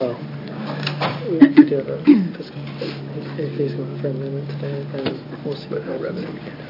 Oh, we do have a fiscal. If he's going for amendment today, then we'll see what happens.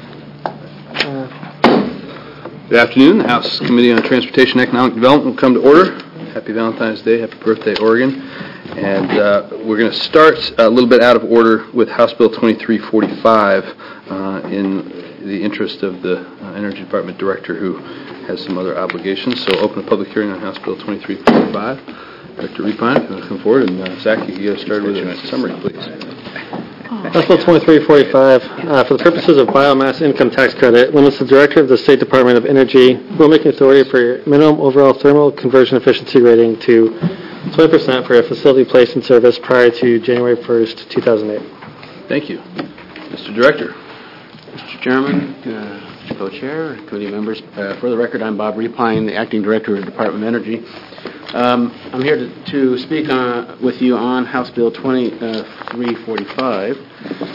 Good afternoon. The House Committee on Transportation and Economic Development will come to order. Happy Valentine's Day. Happy birthday, Oregon. And we're going to start a little bit out of order with House Bill 2345 in the interest of the Energy Department Director who has some other obligations. So open a public hearing on House Bill 2345. Director Repine, if you want to come forward. And Zach, you can get us started with a summary, please. House Bill 2345, for the purposes of biomass income tax credit, limits the Director of the State Department of Energy rulemaking authority for minimum overall thermal conversion efficiency rating to 20% for a facility placed in service prior to January 1st, 2008. Thank you. Mr. Director. Mr. Chairman, Mr. Co-Chair, committee members, for the record, I'm Bob Repine, the Acting Director of the Department of Energy. I'm here to speak with you on House Bill 2345.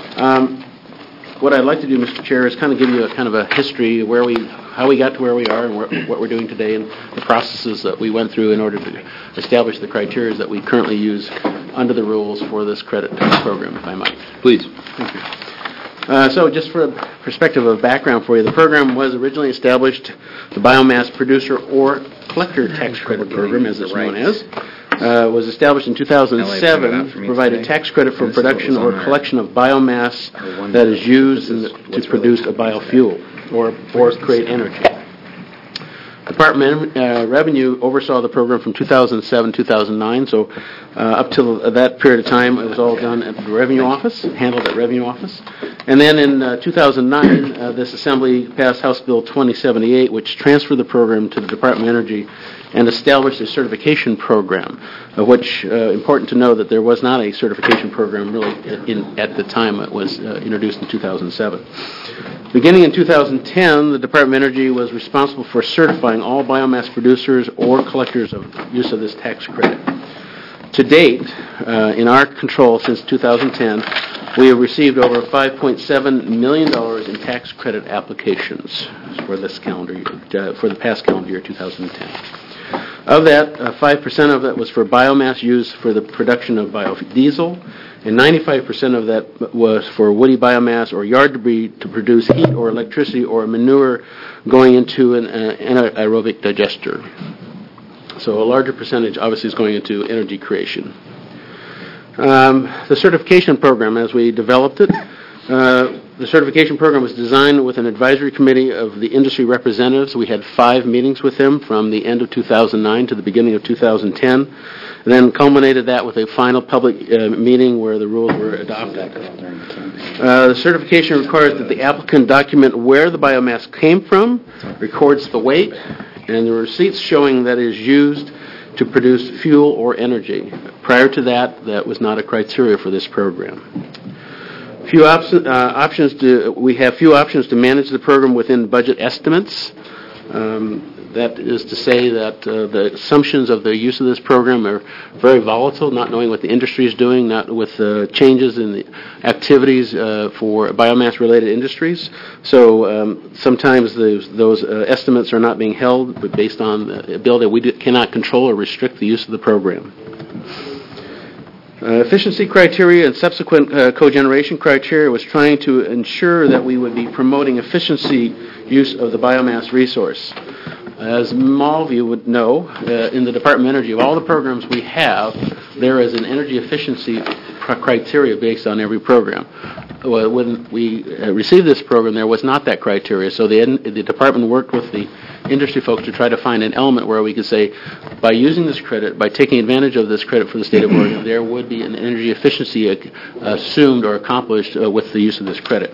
What I'd like to do, Mr. Chair, is kind of give you a history of how we got to where we are and what we're doing today and the processes that we went through in order to establish the criteria that we currently use under the rules for this credit program, if I might. Please. Thank you. So just for a perspective of background for you, the program was originally established, the Biomass Producer or Collector Tax Credit Program, as it's known as, was established in 2007 to provide a tax credit for production or collection of biomass that is used to produce a biofuel or create energy. The Department of Revenue oversaw the program from 2007-2009, so up till that period of time, it was all done at the Revenue Office, handled at Revenue Office. And then in 2009, this Assembly passed House Bill 2078, which transferred the program to the Department of Energy and established a certification program, which, important to know that there was not a certification program really at the time it was introduced in 2007. Beginning in 2010, the Department of Energy was responsible for certifying all biomass producers or collectors of use of this tax credit. To date, in our control since 2010, we have received over $5.7 million in tax credit applications for this calendar year, for the past calendar year, 2010. Of that, 5% of that was for biomass used for the production of biodiesel, and 95% of that was for woody biomass or yard debris to produce heat or electricity or manure going into an anaerobic digester. So a larger percentage obviously is going into energy creation. The certification program, as we developed it, the certification program was designed with an advisory committee of the industry representatives. We had 5 meetings with them from the end of 2009 to the beginning of 2010, and then culminated that with a final public meeting where the rules were adopted. The certification requires that the applicant document where the biomass came from, records the weight, and the receipts showing that it is used to produce fuel or energy. Prior to that, that was not a criteria for this program. We have few options to manage the program within budget estimates. That is to say that the assumptions of the use of this program are very volatile, not knowing what the industry is doing, not with changes in the activities for biomass-related industries. So sometimes those estimates are not being held, but based on the ability we cannot control or restrict the use of the program. Efficiency criteria and subsequent cogeneration criteria was trying to ensure that we would be promoting efficiency use of the biomass resource. As all of you would know, in the Department of Energy, of all the programs we have, there is an energy efficiency criteria based on every program. When we received this program, there was not that criteria, so the department worked with the industry folks to try to find an element where we could say, by using this credit, by taking advantage of this credit for the state of Oregon, there would be an energy efficiency assumed or accomplished with the use of this credit.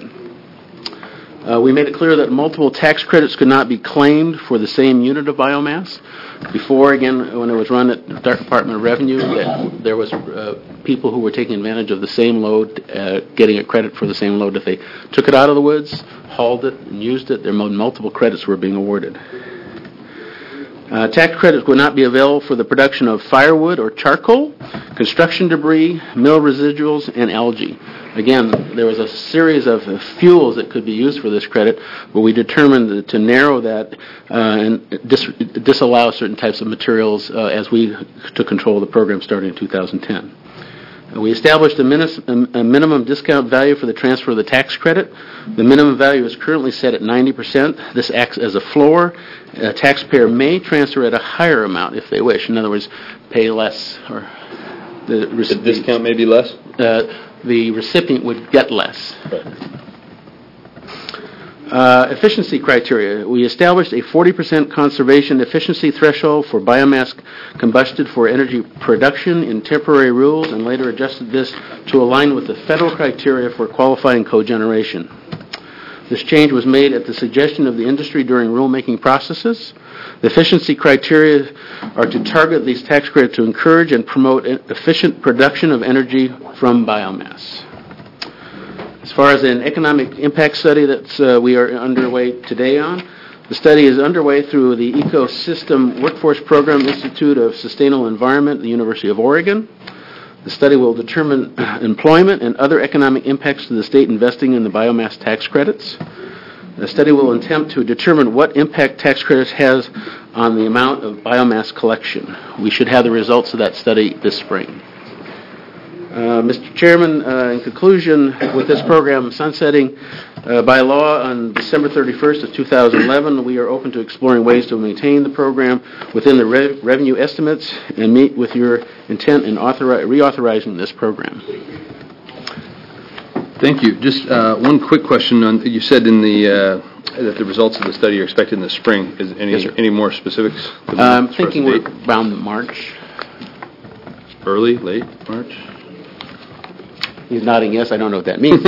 We made it clear that multiple tax credits could not be claimed for the same unit of biomass. Before, again, when it was run at the Department of Revenue, there was people who were taking advantage of the same load, getting a credit for the same load. If they took it out of the woods, hauled it, and used it, multiple credits were being awarded. Tax credits would not be available for the production of firewood or charcoal, construction debris, mill residuals, and algae. Again, there was a series of fuels that could be used for this credit, but we determined to narrow that and disallow certain types of materials as we took control of the program starting in 2010. We established a minimum discount value for the transfer of the tax credit. The minimum value is currently set at 90%. This acts as a floor. A taxpayer may transfer at a higher amount if they wish. In other words, pay less. Or the discount may be less? The recipient would get less. Right. Efficiency criteria. We established a 40% conservation efficiency threshold for biomass combusted for energy production in temporary rules and later adjusted this to align with the federal criteria for qualifying cogeneration. This change was made at the suggestion of the industry during rulemaking processes. The efficiency criteria are to target these tax credits to encourage and promote efficient production of energy from biomass. As far as an economic impact study that we are underway today on, the study is underway through the Ecosystem Workforce Program Institute of Sustainable Environment at the University of Oregon. The study will determine employment and other economic impacts to the state investing in the biomass tax credits. The study will attempt to determine what impact tax credits has on the amount of biomass collection. We should have the results of that study this spring. Mr. Chairman, in conclusion, with this program sunsetting by law on December 31st of 2011, we are open to exploring ways to maintain the program within the revenue estimates and meet with your intent in reauthorizing this program. Thank you. Just one quick question. You said in that the results of the study are expected in the spring. Is any more specifics? I'm thinking we're around March. Early, late March? He's nodding yes. I don't know what that means.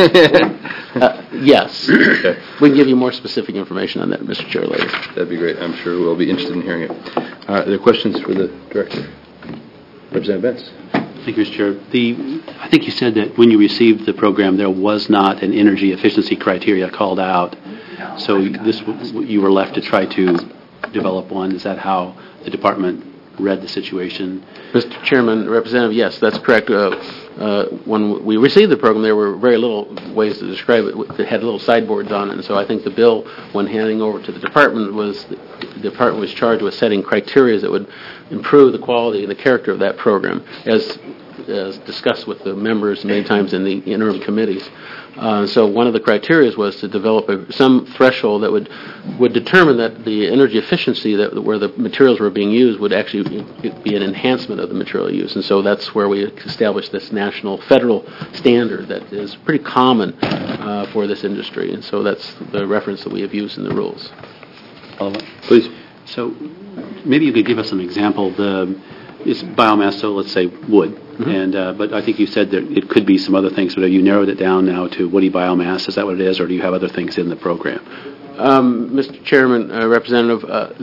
Yes. Okay. We can give you more specific information on that, Mr. Chair, later. That'd be great. I'm sure we'll be interested in hearing it. Are there questions for the Director? Representative Benz. Thank you, Mr. Chair. I think you said that when you received the program, there was not an energy efficiency criteria called out. So you were left to try to develop one. Is that how the department read the situation? Mr. Chairman, Representative, yes, that's correct. When we received the program, there were very little ways to describe it. It had little sideboards on it, and so I think the bill, when handing over to the department, the department was charged with setting criteria that would improve the quality and the character of that program, as discussed with the members many times in the interim committees. So one of the criteria was to develop some threshold that would determine that the energy efficiency where the materials were being used would actually be an enhancement of the material use. And so that's where we established this national federal standard that is pretty common for this industry. And so that's the reference that we have used in the rules. Please. So maybe you could give us an example. It's biomass, so let's say wood. Mm-hmm. And but I think you said that it could be some other things. But have you narrowed it down now to woody biomass? Is that what it is, or do you have other things in the program? Mr. Chairman, Representative,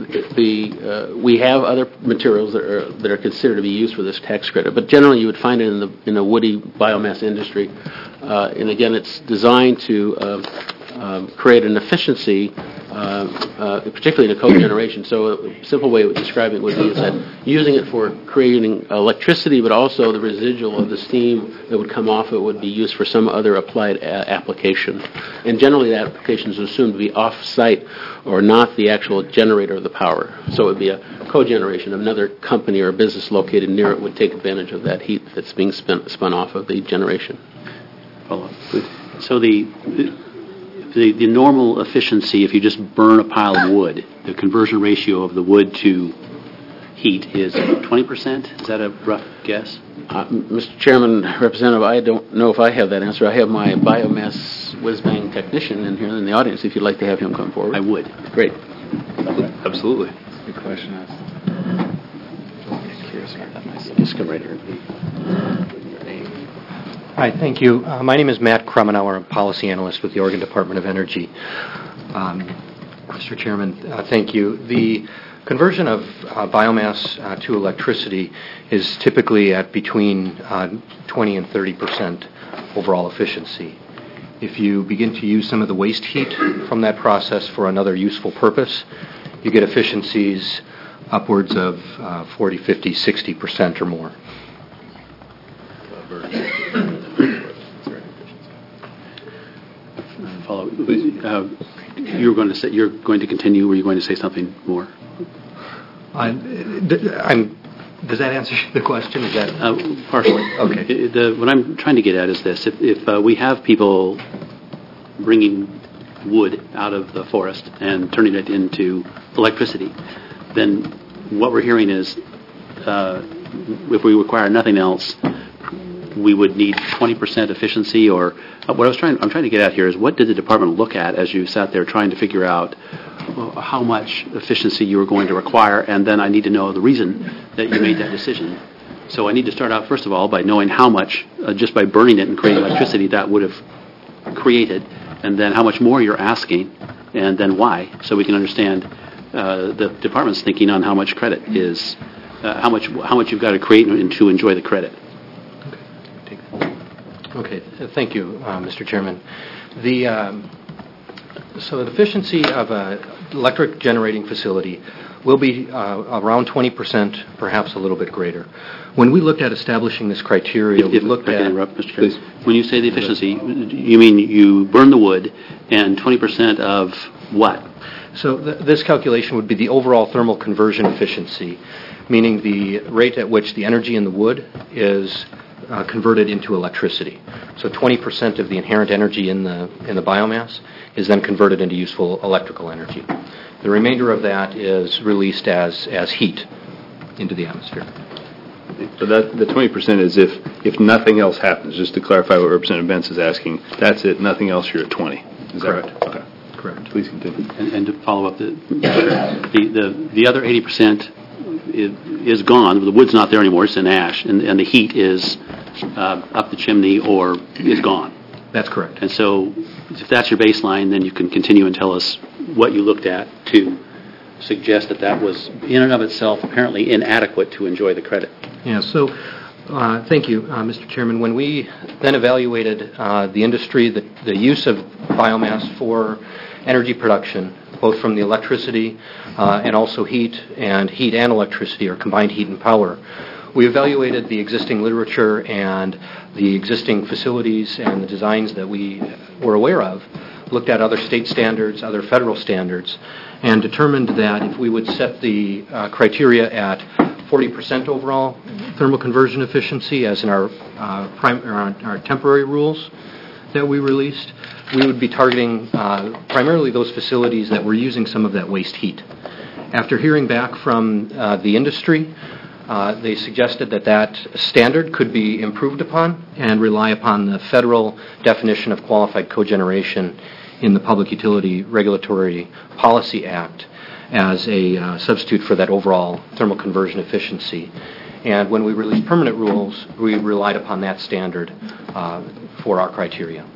we have other materials that are considered to be used for this tax credit, but generally you would find it in the woody biomass industry. And again, it's designed to create an efficiency, particularly in a cogeneration. So a simple way of describing it would be is that using it for creating electricity, but also the residual of the steam that would come off it would be used for some other applied application. And generally that application is assumed to be off-site or not the actual generator of the power. So it would be a cogeneration. Another company or business located near it would take advantage of that heat that's being spun off of the generation. So the normal efficiency, if you just burn a pile of wood, the conversion ratio of the wood to heat is 20%? Is that a rough guess? Mr. Chairman, Representative, I don't know if I have that answer. I have my biomass whiz-bang technician in here in the audience, if you'd like to have him come forward. I would. Great. Absolutely. Good question. Just come right here. Hi, thank you. My name is Matt Krummenauer. I'm a policy analyst with the Oregon Department of Energy. Mr. Chairman, thank you. The conversion of biomass to electricity is typically at between 20 and 30% overall efficiency. If you begin to use some of the waste heat from that process for another useful purpose, you get efficiencies upwards of 40, 50, 60% or more. Follow. You're going to continue. Were you going to say something more? Does that answer the question? Is that partially? Okay. What I'm trying to get at is this: if we have people bringing wood out of the forest and turning it into electricity, then what we're hearing is, if we require nothing else, we would need 20% efficiency. Or what I'm trying to get at here is, what did the department look at as you sat there trying to figure out how much efficiency you were going to require, and then I need to know the reason that you made that decision. So I need to start out, first of all, by knowing how much, just by burning it and creating electricity, that would have created, and then how much more you're asking, and then why, so we can understand the department's thinking on how much credit is, how much you've got to create to enjoy the credit. Okay, thank you, Mr. Chairman. So the efficiency of an electric generating facility will be around 20%, perhaps a little bit greater. When we looked at establishing this criteria, we looked at... Interrupt, Mr. Chair. When you say the efficiency, you mean you burn the wood and 20% of what? So this calculation would be the overall thermal conversion efficiency, meaning the rate at which the energy in the wood is converted into electricity. So 20% of the inherent energy in the biomass is then converted into useful electrical energy. The remainder of that is released as heat into the atmosphere. So that the 20% is if nothing else happens. Just to clarify what Representative Bentz is asking, that's it. Nothing else, you're at 20. Is Correct. That right? Okay. Correct. Please continue. And to follow up, the other 80% is gone. The wood's not there anymore. It's in ash, and the heat is up the chimney or is gone. That's correct. And so if that's your baseline, then you can continue and tell us what you looked at to suggest that was in and of itself apparently inadequate to enjoy the credit. Yeah, so thank you, Mr. Chairman. When we then evaluated the industry, the use of biomass for energy production, both from the electricity and also heat and electricity, or combined heat and power, we evaluated the existing literature and the existing facilities and the designs that we were aware of, looked at other state standards, other federal standards, and determined that if we would set the criteria at 40% overall thermal conversion efficiency, as in our temporary rules that we released, we would be targeting primarily those facilities that were using some of that waste heat. After hearing back from the industry, they suggested that standard could be improved upon and rely upon the federal definition of qualified cogeneration in the Public Utility Regulatory Policy Act as a substitute for that overall thermal conversion efficiency. And when we released permanent rules, we relied upon that standard for our criteria.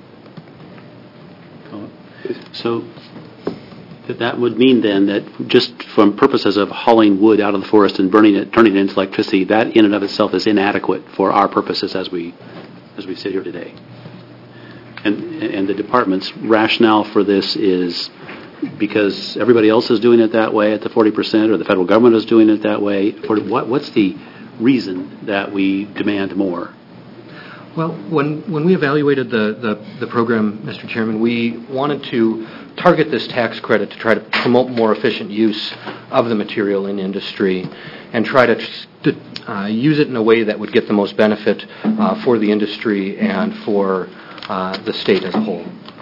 So that would mean then that just from purposes of hauling wood out of the forest and burning it, turning it into electricity, that in and of itself is inadequate for our purposes as we sit here today. And the department's rationale for this is because everybody else is doing it that way at the 40%, or the federal government is doing it that way. What's the reason that we demand more? Well, when we evaluated the program, Mr. Chairman, we wanted to target this tax credit to try to promote more efficient use of the material in industry and try to use it in a way that would get the most benefit for the industry and for the state as a whole.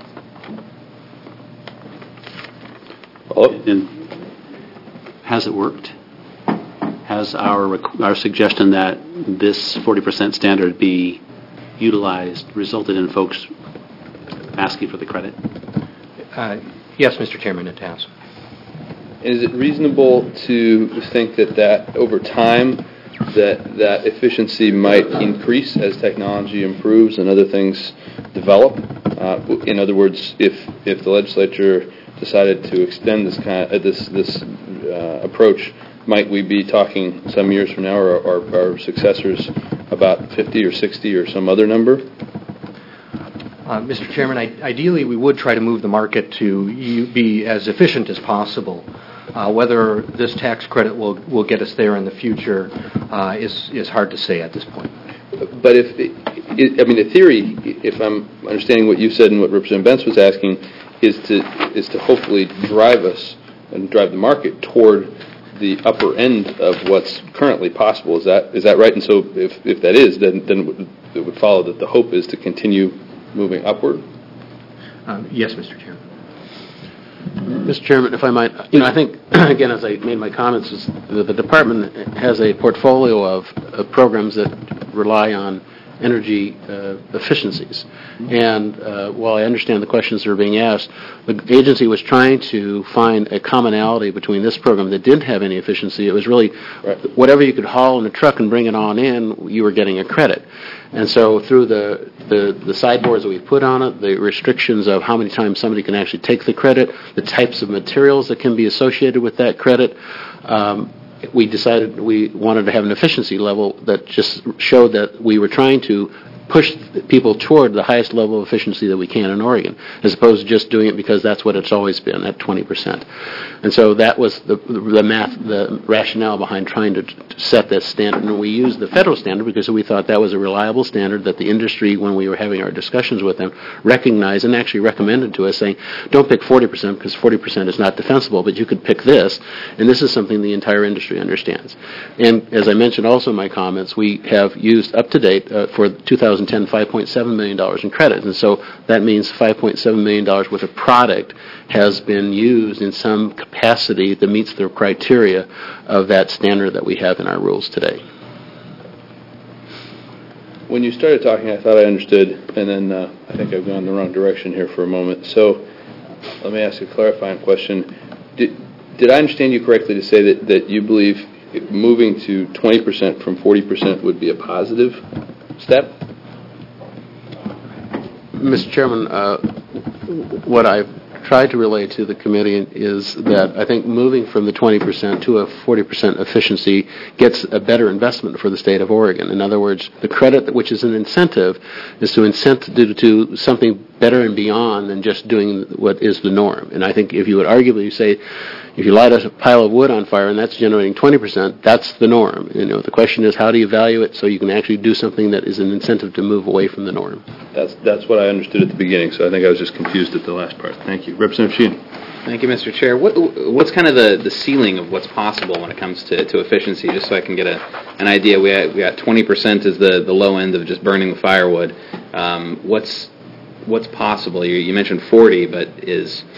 And has it worked? Has our suggestion that this 40% standard be utilized resulted in folks asking for the credit? Yes, Mr. Chairman, it has. Is it reasonable to think that over time that efficiency might increase as technology improves and other things develop? In other words, if the legislature decided to extend this approach, might we be talking some years from now, or our successors, about 50 or 60 or some other number? Mr. Chairman, ideally we would try to move the market to be as efficient as possible. Whether this tax credit will get us there in the future is hard to say at this point. But the theory, if I'm understanding what you said and what Representative Bentz was asking, is to hopefully drive us and drive the market toward the upper end of what's currently possible. Is that right? And so if that is, then it would follow that the hope is to continue moving upward? Yes, Mr. Chairman. Mr. Chairman, if I might, I think, again, as I made my comments, is the department has a portfolio of programs that rely on energy efficiencies. And while I understand the questions that are being asked, the agency was trying to find a commonality between this program that didn't have any efficiency. It was really whatever you could haul in a truck and bring it on in, you were getting a credit. And so through the sideboards that we put on it, the restrictions of how many times somebody can actually take the credit, the types of materials that can be associated with that credit, we decided we wanted to have an efficiency level that just showed that we were trying to push people toward the highest level of efficiency that we can in Oregon, as opposed to just doing it because that's what it's always been, at 20%. And so that was the rationale behind trying to set that standard. And we used the federal standard because we thought that was a reliable standard that the industry, when we were having our discussions with them, recognized and actually recommended to us, saying, don't pick 40% because 40% is not defensible, but you could pick this, and this is something the entire industry understands. And as I mentioned also in my comments, we have used up to date for 2010 $5.7 million in credit. And so that means $5.7 million worth of product has been used in some capacity that meets the criteria of that standard that we have in our rules today. When you started talking, I thought I understood, and then I think I've gone the wrong direction here for a moment. So let me ask a clarifying question. Did I understand you correctly to say that you believe moving to 20% from 40% would be a positive step? Mr. Chairman, what I've tried to relay to the committee is that I think moving from the 20% to a 40% efficiency gets a better investment for the state of Oregon. In other words, the credit, which is an incentive, is to incent to do something better and beyond than just doing what is the norm. And I think if you would arguably say, if you light a pile of wood on fire and that's generating 20%, that's the norm. The question is, how do you value it so you can actually do something that is an incentive to move away from the norm? That's what I understood at the beginning, so I think I was just confused at the last part. Thank you. Representative Sheehan. Thank you, Mr. Chair. What's kind of the ceiling of what's possible when it comes to efficiency, just so I can get an idea? We got 20% as the low end of just burning the firewood. What's possible? You mentioned 40, but is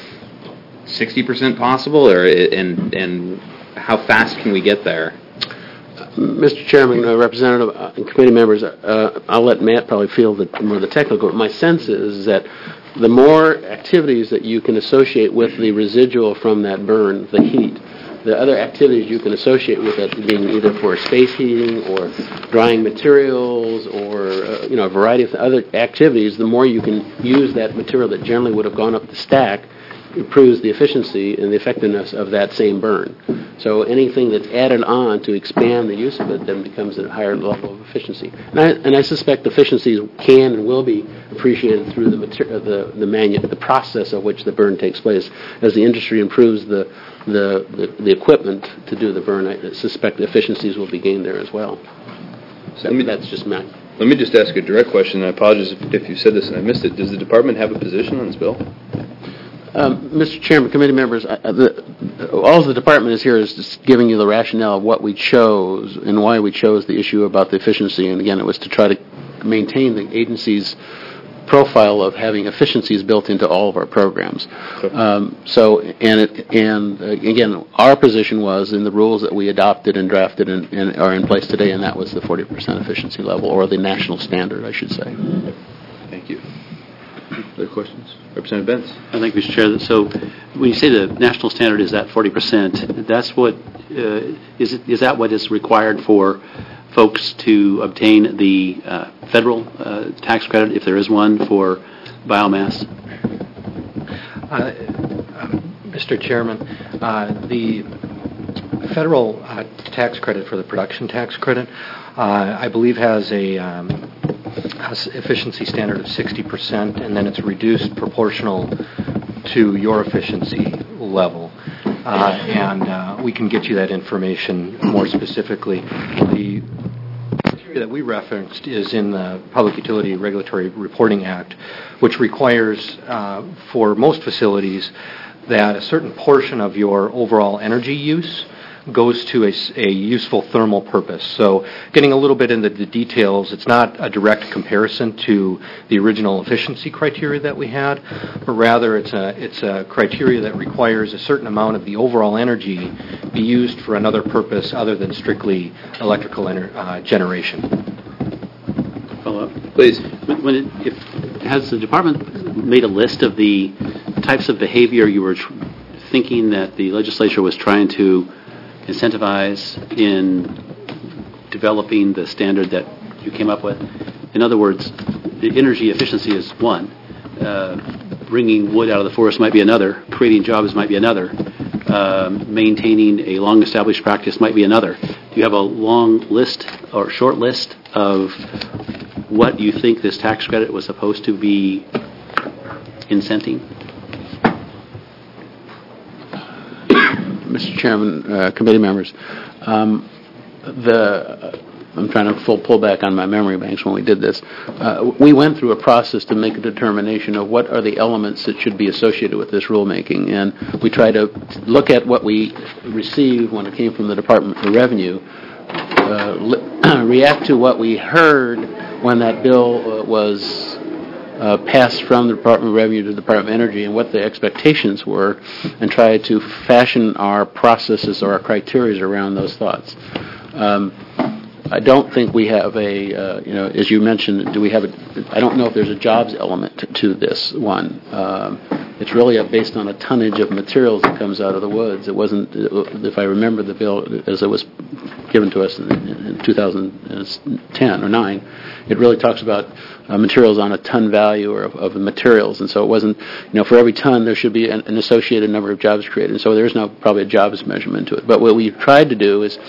60% possible, and how fast can we get there? Mr. Chairman, Representative, and committee members, I'll let Matt probably field more of the technical. But my sense is that the more activities that you can associate with the residual from that burn, the heat, the other activities you can associate with it being either for space heating or drying materials or a variety of other activities, the more you can use that material that generally would have gone up the stack improves the efficiency and the effectiveness of that same burn. So anything that's added on to expand the use of it then becomes a higher level of efficiency. And I suspect efficiencies can and will be appreciated through the process of which the burn takes place. As the industry improves the equipment to do the burn, I suspect efficiencies will be gained there as well. So that's just my... Let me just ask a direct question, and I apologize if you said this and I missed it. Does the department have a position on this bill? Mr. Chairman, committee members, all the department is here is just giving you the rationale of what we chose and why we chose the issue about the efficiency. And again, it was to try to maintain the agency's profile of having efficiencies built into all of our programs. Again, our position was in the rules that we adopted and drafted and are in place today, and that was the 40% efficiency level, or the national standard, I should say. Thank you. Other questions? Representative Bentz. I think, Mr. Chair, so when you say the national standard is at 40%, that's what is that what is required for folks to obtain the federal tax credit, if there is one, for biomass? Mr. Chairman, the federal tax credit for the production tax credit, I believe has a efficiency standard of 60%, and then it's reduced proportional to your efficiency level. and we can get you that information more specifically. The criteria that we referenced is in the Public Utility Regulatory Reporting Act, which requires for most facilities that a certain portion of your overall energy use goes to a useful thermal purpose. So getting a little bit into the details, it's not a direct comparison to the original efficiency criteria that we had, but rather it's a criteria that requires a certain amount of the overall energy be used for another purpose other than strictly electrical generation. Follow up? Please. Has the department made a list of the types of behavior you were thinking that the legislature was trying to incentivize in developing the standard that you came up with? In other words, the energy efficiency is one. Bringing wood out of the forest might be another. Creating jobs might be another. Maintaining a long-established practice might be another. Do you have a long list or short list of what you think this tax credit was supposed to be incenting? Mr. Chairman, committee members, I'm trying to pull back on my memory banks when we did this. We went through a process to make a determination of what are the elements that should be associated with this rulemaking, and we try to look at what we received when it came from the Department of Revenue, react to what we heard when that bill was passed from the Department of Revenue to the Department of Energy and what the expectations were, and try to fashion our processes or our criteria around those thoughts. I don't think we have as you mentioned, I don't know if there's a jobs element to this one. It's really based on a tonnage of materials that comes out of the woods. It wasn't, if I remember the bill as it was given to us in 2010 or 9, it really talks about materials on a ton value of the materials. And so it wasn't, for every ton there should be an associated number of jobs created. And so there's no probably a jobs measurement to it. But what we tried to do is,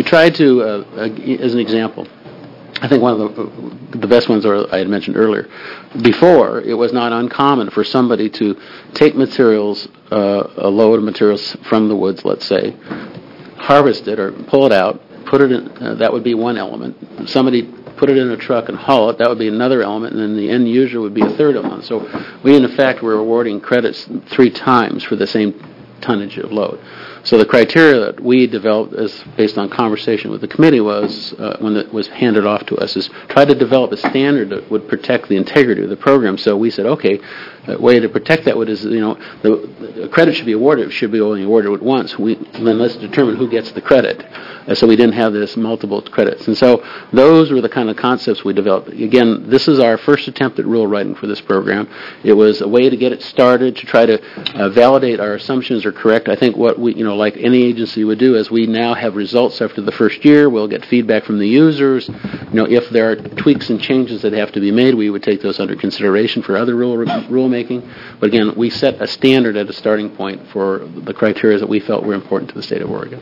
as an example, I think one of the best ones I had mentioned earlier. Before, it was not uncommon for somebody to take materials, a load of materials from the woods, let's say, harvest it or pull it out, put it in, that would be one element. Somebody put it in a truck and haul it, that would be another element, and then the end user would be a third element. So we, in effect, were awarding credits 3 times for the same tonnage of load. So the criteria that we developed as based on conversation with the committee was, when it was handed off to us, is try to develop a standard that would protect the integrity of the program. So we said, okay, the way to protect that is, the credit should be awarded. It should be only awarded at once. Then let's determine who gets the credit. So we didn't have this multiple credits. And so those were the kind of concepts we developed. Again, this is our first attempt at rule writing for this program. It was a way to get it started, to try to validate our assumptions are correct. I think what we, like any agency would do, is we now have results after the first year. We'll get feedback from the users. If there are tweaks and changes that have to be made, we would take those under consideration for other rulemaking. But again, we set a standard at a starting point for the criteria that we felt were important to the state of Oregon.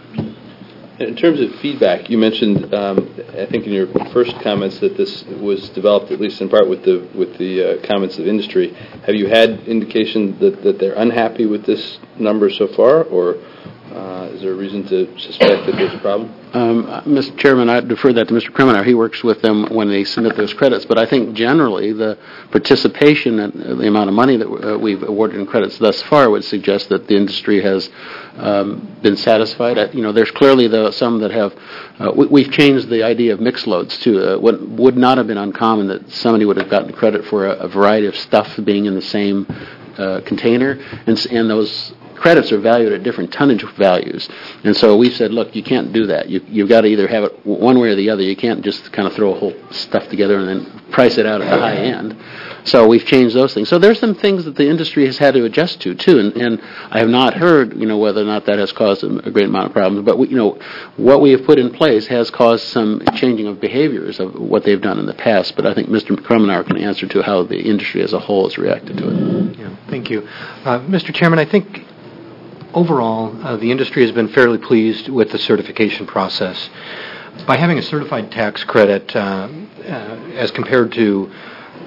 In terms of feedback, you mentioned, I think in your first comments, that this was developed at least in part with the comments of industry. Have you had indication that they're unhappy with this number so far, or is there a reason to suspect that there's a problem? Mr. Chairman, I defer that to Mr. Kremenar. He works with them when they submit those credits. But I think generally the participation and the amount of money that we've awarded in credits thus far would suggest that the industry has been satisfied. There's clearly some that have. We've changed the idea of mixed loads too. What would not have been uncommon that somebody would have gotten credit for a variety of stuff being in the same container, and those credits are valued at different tonnage values. And so we said, look, you can't do that. You've got to either have it one way or the other. You can't just kind of throw a whole stuff together and then price it out at the high end. So we've changed those things. So there's some things that the industry has had to adjust to, too. And I have not heard, whether or not that has caused a great amount of problems. But, what we have put in place has caused some changing of behaviors of what they've done in the past. But I think Mr. Kremenar can answer to how the industry as a whole has reacted to it. Yeah, thank you. Mr. Chairman, I think overall, the industry has been fairly pleased with the certification process. By having a certified tax credit as compared to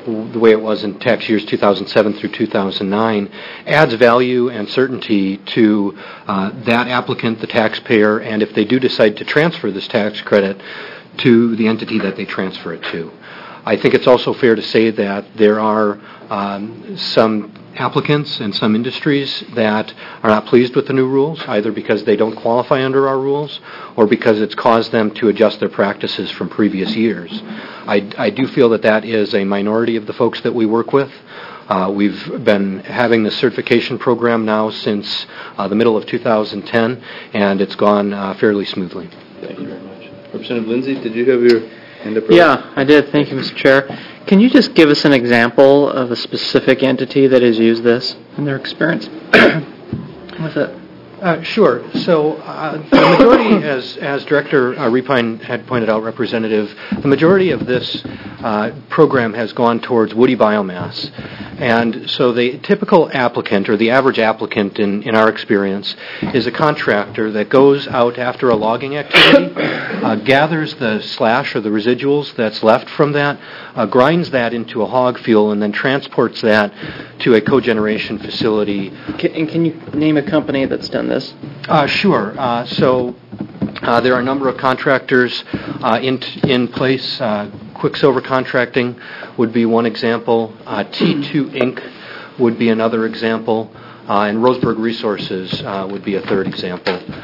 the way it was in tax years 2007 through 2009, adds value and certainty to that applicant, the taxpayer, and if they do decide to transfer this tax credit, to the entity that they transfer it to. I think it's also fair to say that there are some applicants and some industries that are not pleased with the new rules, either because they don't qualify under our rules or because it's caused them to adjust their practices from previous years. I do feel that that is a minority of the folks that we work with. We've been having the certification program now since the middle of 2010, and it's gone fairly smoothly. Thank you very much. Representative Lindsay, did you have your hand up? Yeah, I did. Thank you, Mr. Chair. Can you just give us an example of a specific entity that has used this and their experience with it? Sure. So the majority, as Director Repine had pointed out, Representative, the majority of this program has gone towards woody biomass. And so the typical applicant, or the average applicant in our experience, is a contractor that goes out after a logging activity, gathers the slash or the residuals that's left from that, grinds that into a hog fuel, and then transports that to a cogeneration facility. Can you name a company that's done this? Sure. So there are a number of contractors in place. Quicksilver Contracting would be one example. T2 Inc. would be another example. And Roseburg Resources would be a third example. Do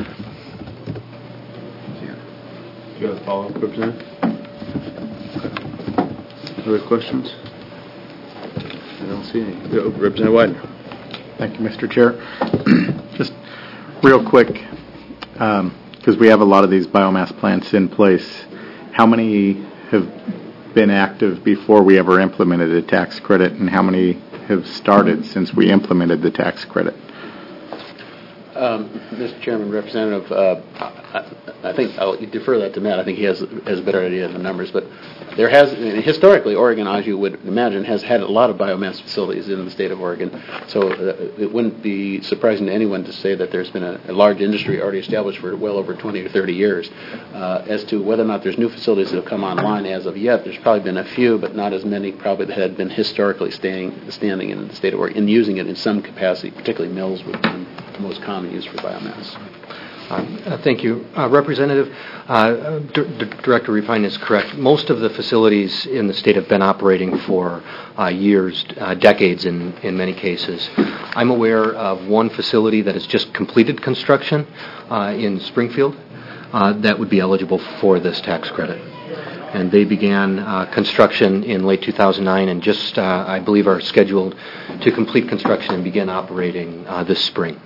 you have a follow-up, Representative? Other questions? I don't see any. Representative Widener. Thank you, Mr. Chair. Just real quick, because we have a lot of these biomass plants in place, how many have been active before we ever implemented a tax credit, and how many have started since we implemented the tax credit? Mr. Chairman, Representative, I think I'll defer that to Matt. I think he has a better idea of the numbers. But there has, historically, Oregon, as you would imagine, has had a lot of biomass facilities in the state of Oregon. So it wouldn't be surprising to anyone to say that there's been a large industry already established for well over 20 or 30 years. As to whether or not there's new facilities that have come online as of yet, there's probably been a few, but not as many probably that had been historically standing in the state of Oregon and using it in some capacity, particularly mills would be the most common use for biomass. Thank you. Representative, Director Repine is correct. Most of the facilities in the state have been operating for years, decades in many cases. I'm aware of one facility that has just completed construction in Springfield that would be eligible for this tax credit. And they began construction in late 2009 and just, I believe, are scheduled to complete construction and begin operating this spring.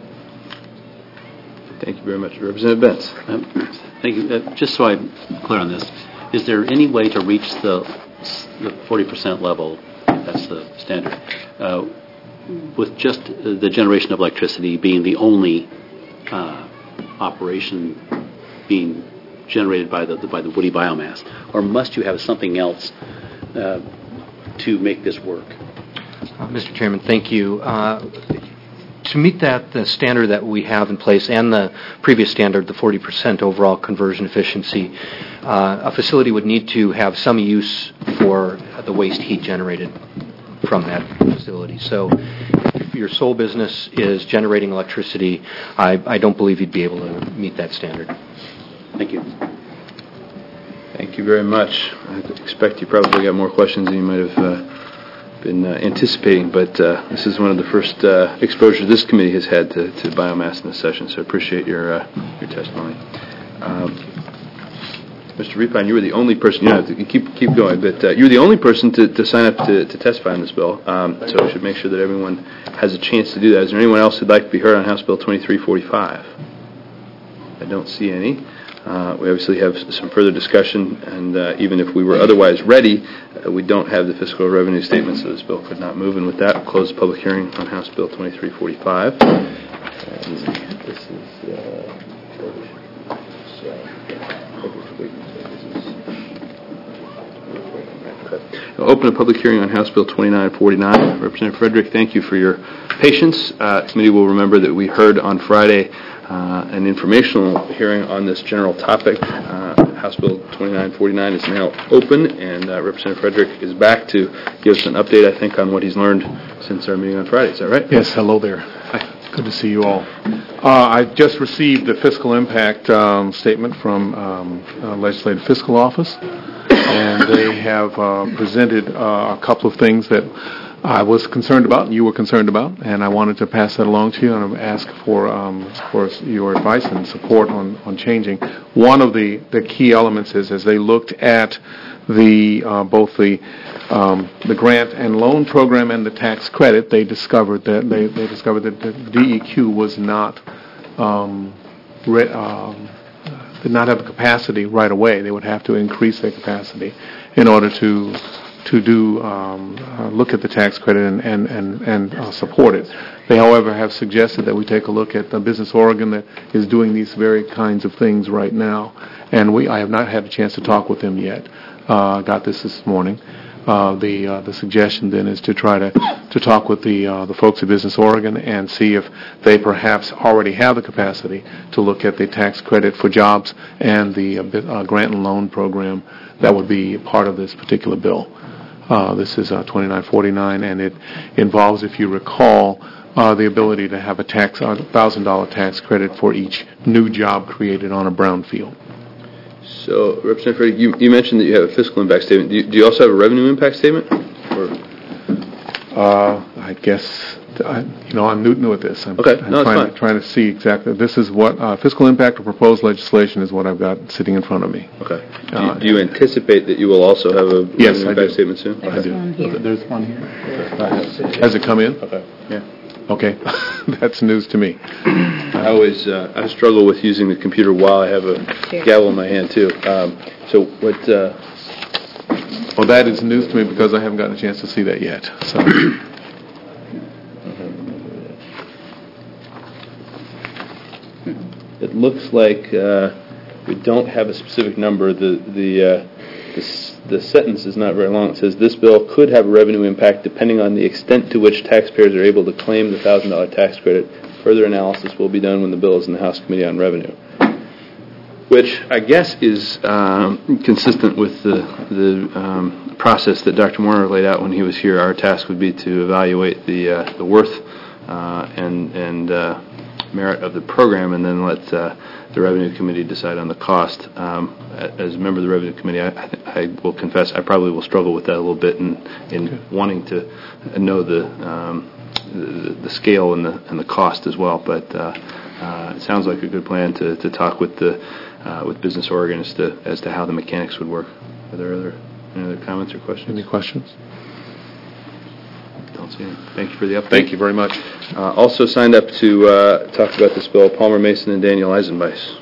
Thank you very much. Representative Benz. Thank you. Just so I'm clear on this, is there any way to reach the 40% level, that's the standard, with just the generation of electricity being the only operation being generated by the woody biomass? Or must you have something else to make this work? Mr. Chairman, thank you. To meet the standard that we have in place and the previous standard, the 40% overall conversion efficiency, a facility would need to have some use for the waste heat generated from that facility. So if your sole business is generating electricity, I don't believe you'd be able to meet that standard. Thank you. Thank you very much. I expect you probably got more questions than you might have been anticipating, but this is one of the first exposures this committee has had to biomass in this session, so I appreciate your testimony. Mr. Repine, you were the only person, you have to keep going, but you were the only person to sign up to testify on this bill, so we should make sure that everyone has a chance to do that. Is there anyone else who'd like to be heard on House Bill 2345? I don't see any. We obviously have some further discussion, and even if we were otherwise ready, we don't have the fiscal revenue statement, so this bill could not move. And with that, we'll close the public hearing on House Bill 2345. I'll open a public hearing on House Bill 2949. Representative Frederick, thank you for your patience. The committee will remember that we heard on Friday an informational hearing on this general topic. House Bill 2949 is now open, and Representative Frederick is back to give us an update, I think, on what he's learned since our meeting on Friday. Is that right? Yes, hello there. Hi. Good to see you all. I just received the fiscal impact statement from Legislative Fiscal Office, and they have presented a couple of things that I was concerned about and you were concerned about, and I wanted to pass that along to you and ask for your advice and support on changing. One of the key elements is, as they looked at both the grant and loan program and the tax credit, they discovered that the DEQ was not did not have the capacity right away. They would have to increase their capacity in order to look at the tax credit and support it. They, however, have suggested that we take a look at the Business Oregon that is doing these very kinds of things right now, and I have not had a chance to talk with them yet. I got this morning. The suggestion then is to try to talk with the folks at Business Oregon and see if they perhaps already have the capacity to look at the tax credit for jobs and the grant and loan program that would be part of this particular bill. This is 2949, and it involves, if you recall, the ability to have a $1,000 tax credit for each new job created on a brownfield. So, Representative Frederick, you mentioned that you have a fiscal impact statement. Do you also have a revenue impact statement? I guess, I'm new at this. I'm trying to see exactly. This is what fiscal impact or proposed legislation is what I've got sitting in front of me. Okay. Do you anticipate that you will also have a revenue impact statement soon? I do. There's one here. Has it come in? Okay. Yeah. Okay. That's news to me. I always I struggle with using the computer while I have a gavel in my hand, too. So what... Well, that is news to me because I haven't gotten a chance to see that yet. So... It looks like we don't have a specific number. The sentence is not very long. It says, this bill could have a revenue impact depending on the extent to which taxpayers are able to claim the $1,000 tax credit. Further analysis will be done when the bill is in the House Committee on Revenue. Which I guess is consistent with the process that Dr. Warner laid out when he was here. Our task would be to evaluate the worth and merit of the program, and then let the Revenue Committee decide on the cost. As a member of the Revenue Committee, I will confess I probably will struggle with that a little bit in wanting to know the scale and the cost as well. But it sounds like a good plan to talk with Business Oregon as to how the mechanics would work. Are there any other comments or questions? Any questions? Don't see any. Thank you for the update. Thank you very much. Also signed up to talk about this bill, Palmer Mason and Daniel Eisenbeiss.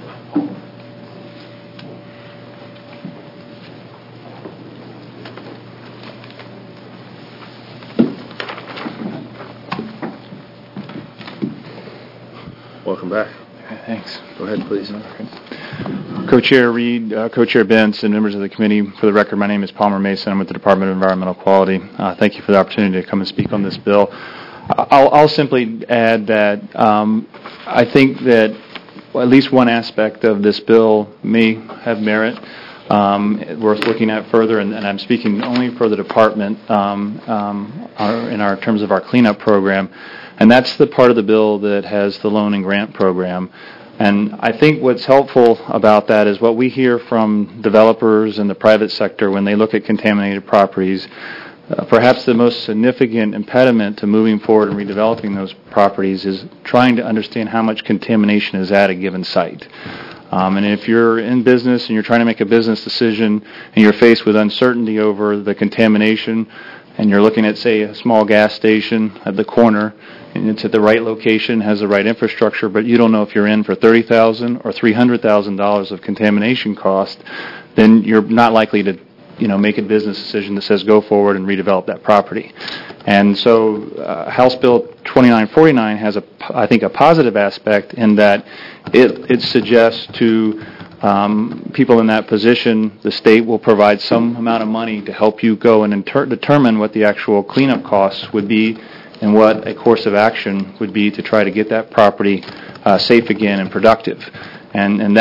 Welcome back. Thanks. Go ahead, please. Co-Chair Reed, Co-Chair Bentz, and members of the committee, for the record, my name is Palmer Mason. I'm with the Department of Environmental Quality. Thank you for the opportunity to come and speak on this bill. I'll simply add that I think that at least one aspect of this bill may have merit worth looking at further, and I'm speaking only for the department in our terms of our cleanup program, and that's the part of the bill that has the loan and grant program. And I think what's helpful about that is what we hear from developers in the private sector when they look at contaminated properties. Perhaps the most significant impediment to moving forward and redeveloping those properties is trying to understand how much contamination is at a given site. And if you're in business and you're trying to make a business decision and you're faced with uncertainty over the contamination, and you're looking at, say, a small gas station at the corner, and it's at the right location, has the right infrastructure, but you don't know if you're in for $30,000 or $300,000 of contamination cost, then you're not likely to, make a business decision that says go forward and redevelop that property. And so House Bill 2949 has, I think, a positive aspect in that it suggests to people in that position, the state will provide some amount of money to help you go and determine what the actual cleanup costs would be and what a course of action would be to try to get that property safe again and productive. And that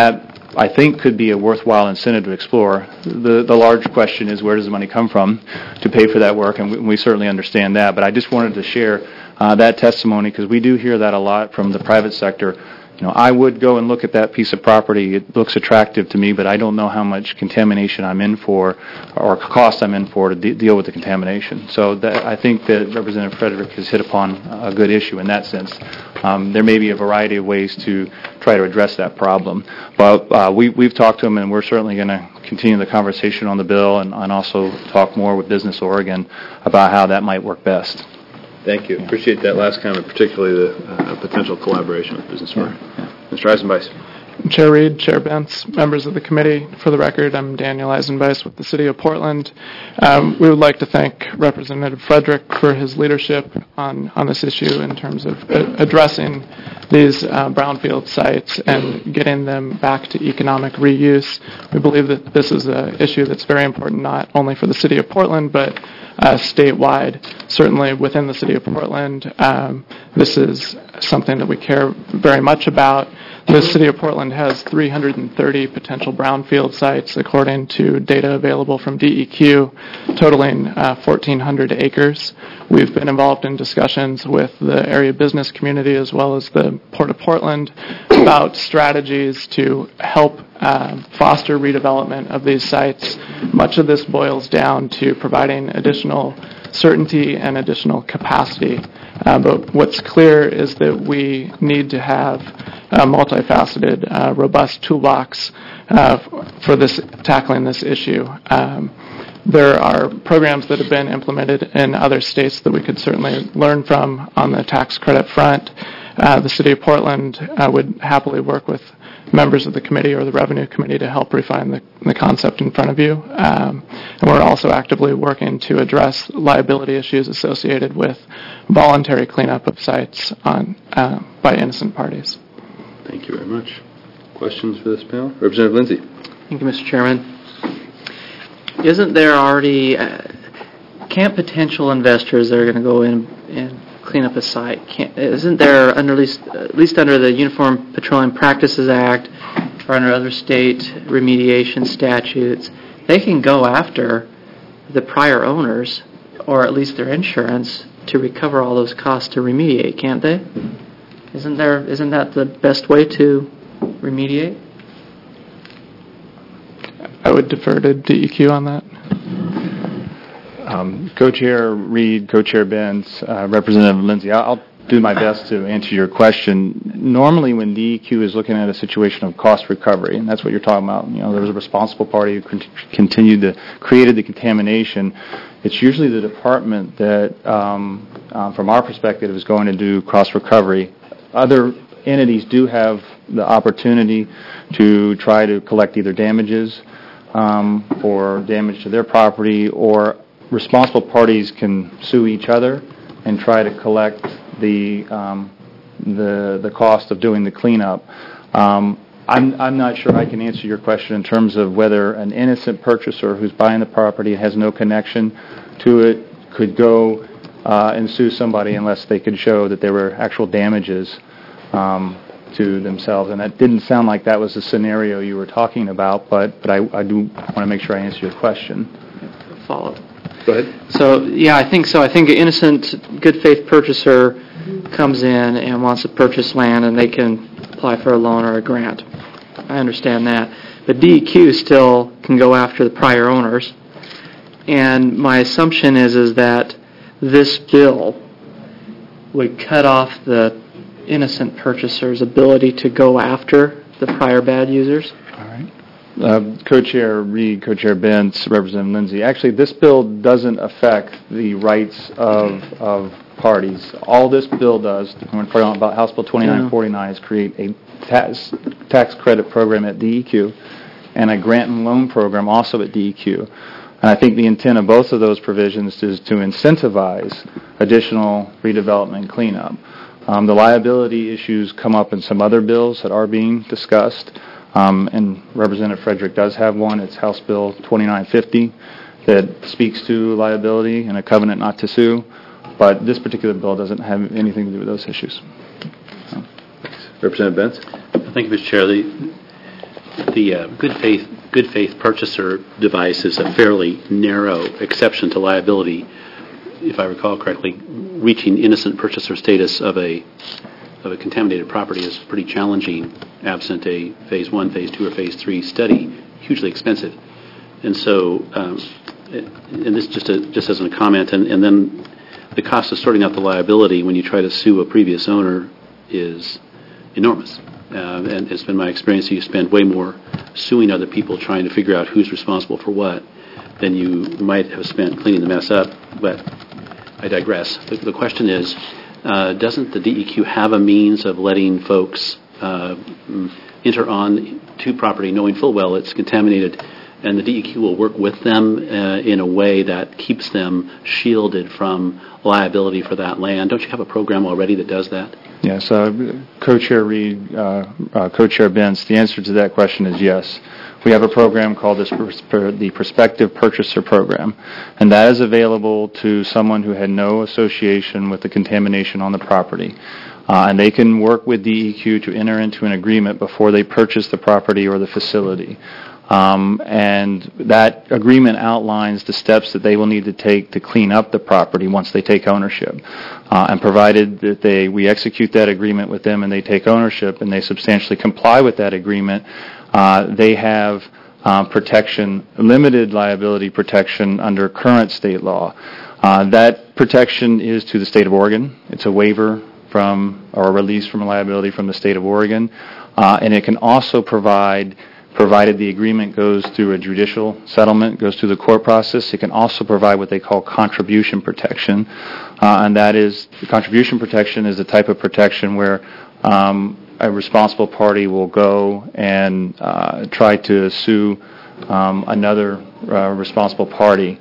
I think could be a worthwhile incentive to explore. The large question is, where does the money come from to pay for that work, and we certainly understand that. But I just wanted to share that testimony, because we do hear that a lot from the private sector. I would go and look at that piece of property. It looks attractive to me, but I don't know how much contamination I'm in for or cost I'm in for to deal with the contamination. So I think that Representative Frederick has hit upon a good issue in that sense. There may be a variety of ways to try to address that problem. But we've talked to him, and we're certainly going to continue the conversation on the bill and also talk more with Business Oregon about how that might work best. Thank you. Appreciate that last comment, particularly the potential collaboration with Business Oregon. Mr. Eisenbeis. Chair Reed, Chair Bentz, members of the committee. For the record, I'm Daniel Eisenbeis with the City of Portland. We would like to thank Representative Frederick for his leadership on this issue in terms of addressing these brownfield sites and getting them back to economic reuse. We believe that this is an issue that's very important not only for the City of Portland, but statewide. Certainly within the City of Portland, this is something that we care very much about. The City of Portland has 330 potential brownfield sites, according to data available from DEQ, totaling 1,400 acres. We've been involved in discussions with the area business community as well as the Port of Portland about strategies to help foster redevelopment of these sites. Much of this boils down to providing additional certainty and additional capacity. But what's clear is that we need to have a multifaceted, robust toolbox for tackling this issue. There are programs that have been implemented in other states that we could certainly learn from on the tax credit front. The City of Portland would happily work with members of the committee or the Revenue Committee to help refine the concept in front of you. And we're also actively working to address liability issues associated with voluntary cleanup of sites by innocent parties. Thank you very much. Questions for this panel? Representative Lindsay. Thank you, Mr. Chairman. Isn't there already, can't potential investors that are going to go in and clean up a site, isn't there, at least under the Uniform Petroleum Practices Act or under other state remediation statutes, they can go after the prior owners, or at least their insurance, to recover all those costs to remediate, can't they? Isn't that the best way to remediate? I would defer to DEQ on that. Co-Chair Reed, Co-Chair Benz, Representative Lindsay, I'll do my best to answer your question. Normally when DEQ is looking at a situation of cost recovery, and that's what you're talking about, there was a responsible party who created the contamination, it's usually the department that, from our perspective, is going to do cost recovery. Other entities do have the opportunity to try to collect either damages or damage to their property, or responsible parties can sue each other and try to collect the cost of doing the cleanup. I'm not sure I can answer your question in terms of whether an innocent purchaser who's buying the property has no connection to it could go and sue somebody unless they could show that there were actual damages to themselves. And that didn't sound like that was the scenario you were talking about, but I do want to make sure I answer your question. Follow. Go ahead. So, yeah, I think so. I think an innocent, good faith purchaser comes in and wants to purchase land, and they can apply for a loan or a grant. I understand that. But DEQ still can go after the prior owners. And my assumption is that this bill would cut off the innocent purchaser's ability to go after the prior bad users. All right. Co-Chair Reed, Co-Chair Benz, Representative Lindsay. Actually, this bill doesn't affect the rights of parties. All this bill does, when we're talking about House Bill 2949, is create a tax credit program at DEQ and a grant and loan program also at DEQ. And I think the intent of both of those provisions is to incentivize additional redevelopment and cleanup. The liability issues come up in some other bills that are being discussed. And Representative Frederick does have one. It's House Bill 2950 that speaks to liability and a covenant not to sue. But this particular bill doesn't have anything to do with those issues. Representative Benz. Thank you, Mr. Chair. The good faith purchaser device is a fairly narrow exception to liability, if I recall correctly. Reaching innocent purchaser status of a contaminated property is pretty challenging, absent a phase 1, phase 2, or phase 3 study, hugely expensive. And so, and this just as a comment, and then the cost of sorting out the liability when you try to sue a previous owner is enormous. And it's been my experience that you spend way more suing other people trying to figure out who's responsible for what than you might have spent cleaning the mess up. But I digress. The question is, doesn't the DEQ have a means of letting folks enter on to property knowing full well it's contaminated, and the DEQ will work with them in a way that keeps them shielded from liability for that land? Don't you have a program already that does that? Yes, Co-Chair Reed, Co-Chair Bentz, the answer to that question is yes. We have a program called the Prospective Purchaser Program, and that is available to someone who had no association with the contamination on the property. And they can work with DEQ to enter into an agreement before they purchase the property or the facility. And that agreement outlines the steps that they will need to take to clean up the property once they take ownership. And provided that we execute that agreement with them and they take ownership and they substantially comply with that agreement, they have protection, limited liability protection under current state law. That protection is to the state of Oregon. It's a waiver from or a release from liability from the state of Oregon. And it can also provided the agreement goes through a judicial settlement, goes through the court process, it can also provide what they call contribution protection. And that is, the contribution protection is a type of protection where a responsible party will go and try to sue another responsible party.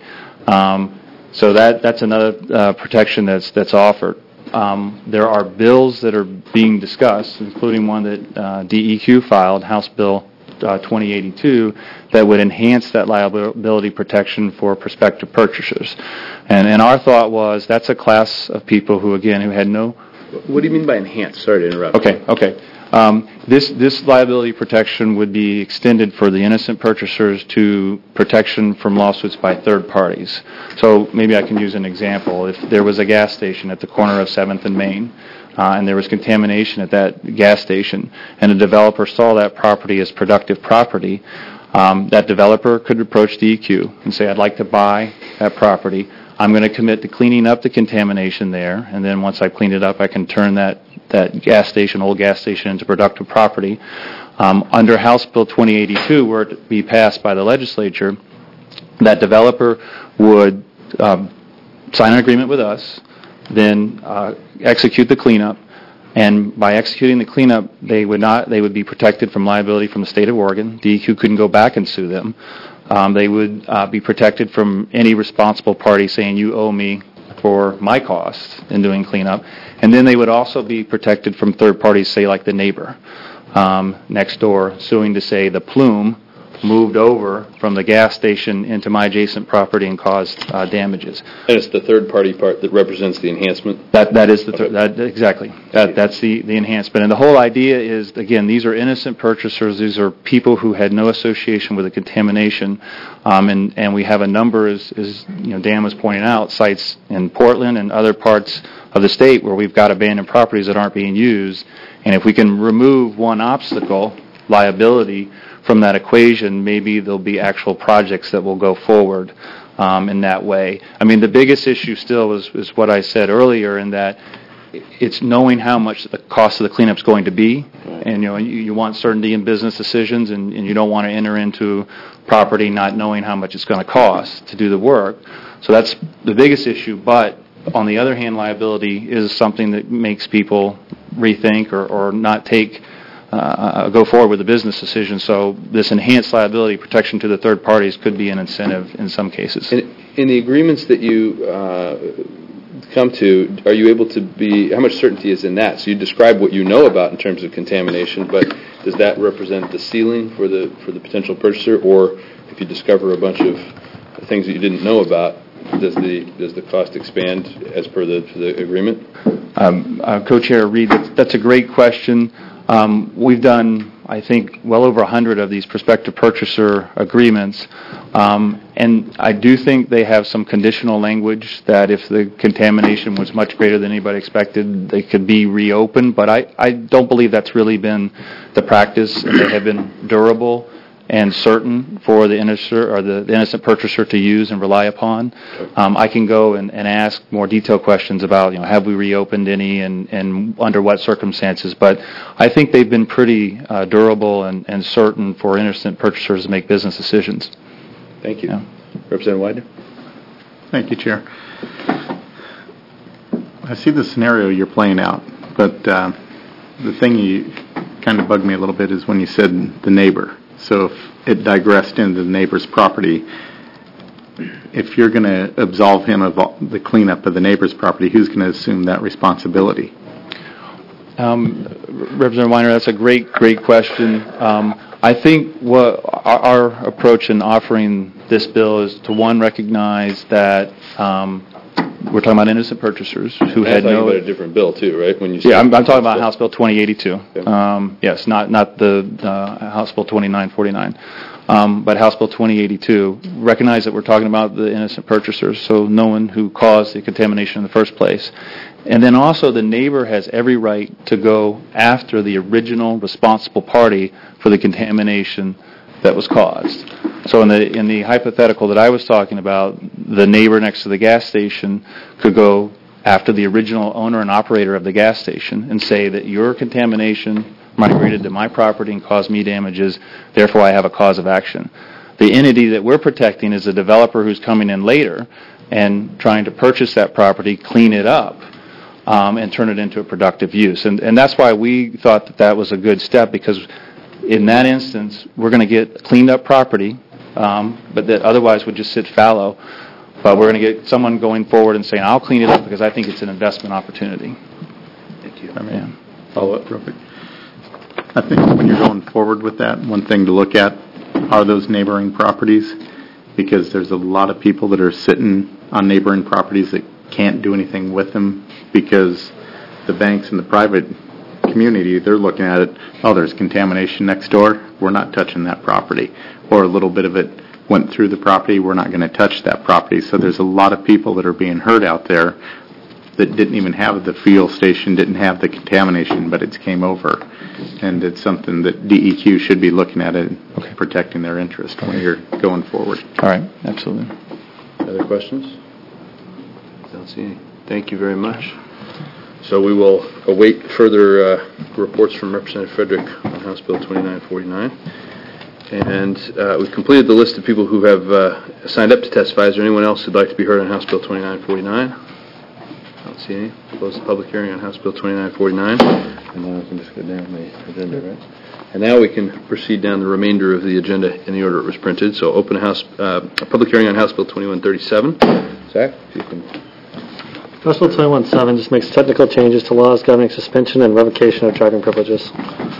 So that's another protection that's offered. There are bills that are being discussed, including one that DEQ filed, House Bill 2082, that would enhance that liability protection for prospective purchasers. And our thought was that's a class of people who had no... What do you mean by enhance? Sorry to interrupt. Okay. This liability protection would be extended for the innocent purchasers to protection from lawsuits by third parties. So maybe I can use an example. If there was a gas station at the corner of 7th and Main, and there was contamination at that gas station, and a developer saw that property as productive property, that developer could approach DEQ and say, I'd like to buy that property. I'm going to commit to cleaning up the contamination there, and then once I've cleaned it up, I can turn that old gas station into productive property. Under House Bill 2082, were it to be passed by the legislature, that developer would sign an agreement with us, then execute the cleanup, and by executing the cleanup, they would be protected from liability from the state of Oregon. DEQ couldn't go back and sue them. They would be protected from any responsible party saying, you owe me for my costs in doing cleanup. And then they would also be protected from third parties, say like the neighbor next door, suing to say the plume moved over from the gas station into my adjacent property and caused damages. And it's the third party part that represents the enhancement? That is the exactly. That's the enhancement. And the whole idea is, again, these are innocent purchasers. These are people who had no association with the contamination. And we have a number, as Dan was pointing out, sites in Portland and other parts of the state where we've got abandoned properties that aren't being used. And if we can remove one obstacle, liability, from that equation, maybe there'll be actual projects that will go forward in that way. I mean, the biggest issue still is what I said earlier, in that it's knowing how much the cost of the cleanup is going to be. And you want certainty in business decisions, and you don't want to enter into property not knowing how much it's going to cost to do the work. So that's the biggest issue. But on the other hand, liability is something that makes people rethink or not go forward with a business decision. So this enhanced liability protection to the third parties could be an incentive in some cases. In the agreements that you come to, are you able to how much certainty is in that? So you describe what you know about in terms of contamination, but does that represent the ceiling for the potential purchaser? Or if you discover a bunch of things that you didn't know about, does the cost expand as per the agreement? Co-Chair Reed, that's a great question. We've done, I think, well over 100 of these prospective purchaser agreements. And I do think they have some conditional language that if the contamination was much greater than anybody expected, they could be reopened. But I don't believe that's really been the practice, and they have been durable and certain for the innocent purchaser to use and rely upon. I can go and ask more detailed questions about, have we reopened any and under what circumstances. But I think they've been pretty durable and certain for innocent purchasers to make business decisions. Thank you. Yeah. Representative Widener? Thank you, Chair. I see the scenario you're playing out, but the thing you kind of bugged me a little bit is when you said the neighbor. So if it digressed into the neighbor's property, if you're going to absolve him of the cleanup of the neighbor's property, who's going to assume that responsibility? Representative Weiner, that's a great question. I think what our approach in offering this bill is to, one, recognize that we're talking about innocent purchasers who had no... about a different bill, too, right? When you I'm talking about House Bill 2082. Okay. Yes, not the House Bill 2949. But House Bill 2082, recognize that we're talking about the innocent purchasers, so no one who caused the contamination in the first place. And then also the neighbor has every right to go after the original responsible party for the contamination that was caused. So in the hypothetical that I was talking about, the neighbor next to the gas station could go after the original owner and operator of the gas station and say that your contamination migrated to my property and caused me damages, therefore I have a cause of action. The entity that we're protecting is the developer who's coming in later and trying to purchase that property, clean it up, and turn it into a productive use. And that's why we thought that was a good step, because in that instance, we're going to get cleaned up property, but that otherwise would just sit fallow. But we're going to get someone going forward and saying, I'll clean it up because I think it's an investment opportunity. Thank you. Follow-up, real quick. I think when you're going forward with that, one thing to look at are those neighboring properties, because there's a lot of people that are sitting on neighboring properties that can't do anything with them because the banks and the private community, they're looking at it, there's contamination next door, we're not touching that property. Or a little bit of it went through the property, we're not going to touch that property. So there's a lot of people that are being hurt out there that didn't even have the fuel station, didn't have the contamination, but it came over. And it's something that DEQ should be looking at it, protecting their interest when you're going forward. All right, absolutely. Other questions? Don't see any. Thank you very much. So we will await further reports from Representative Frederick on House Bill 2949. And we've completed the list of people who have signed up to testify. Is there anyone else who'd like to be heard on House Bill 2949? I don't see any. Close the public hearing on House Bill 2949. And now we can just go down the agenda, right? And now we can proceed down the remainder of the agenda in the order it was printed. So open a public hearing on House Bill 2137. Zach, if you can... House Bill 2117 just makes technical changes to laws governing suspension and revocation of driving privileges.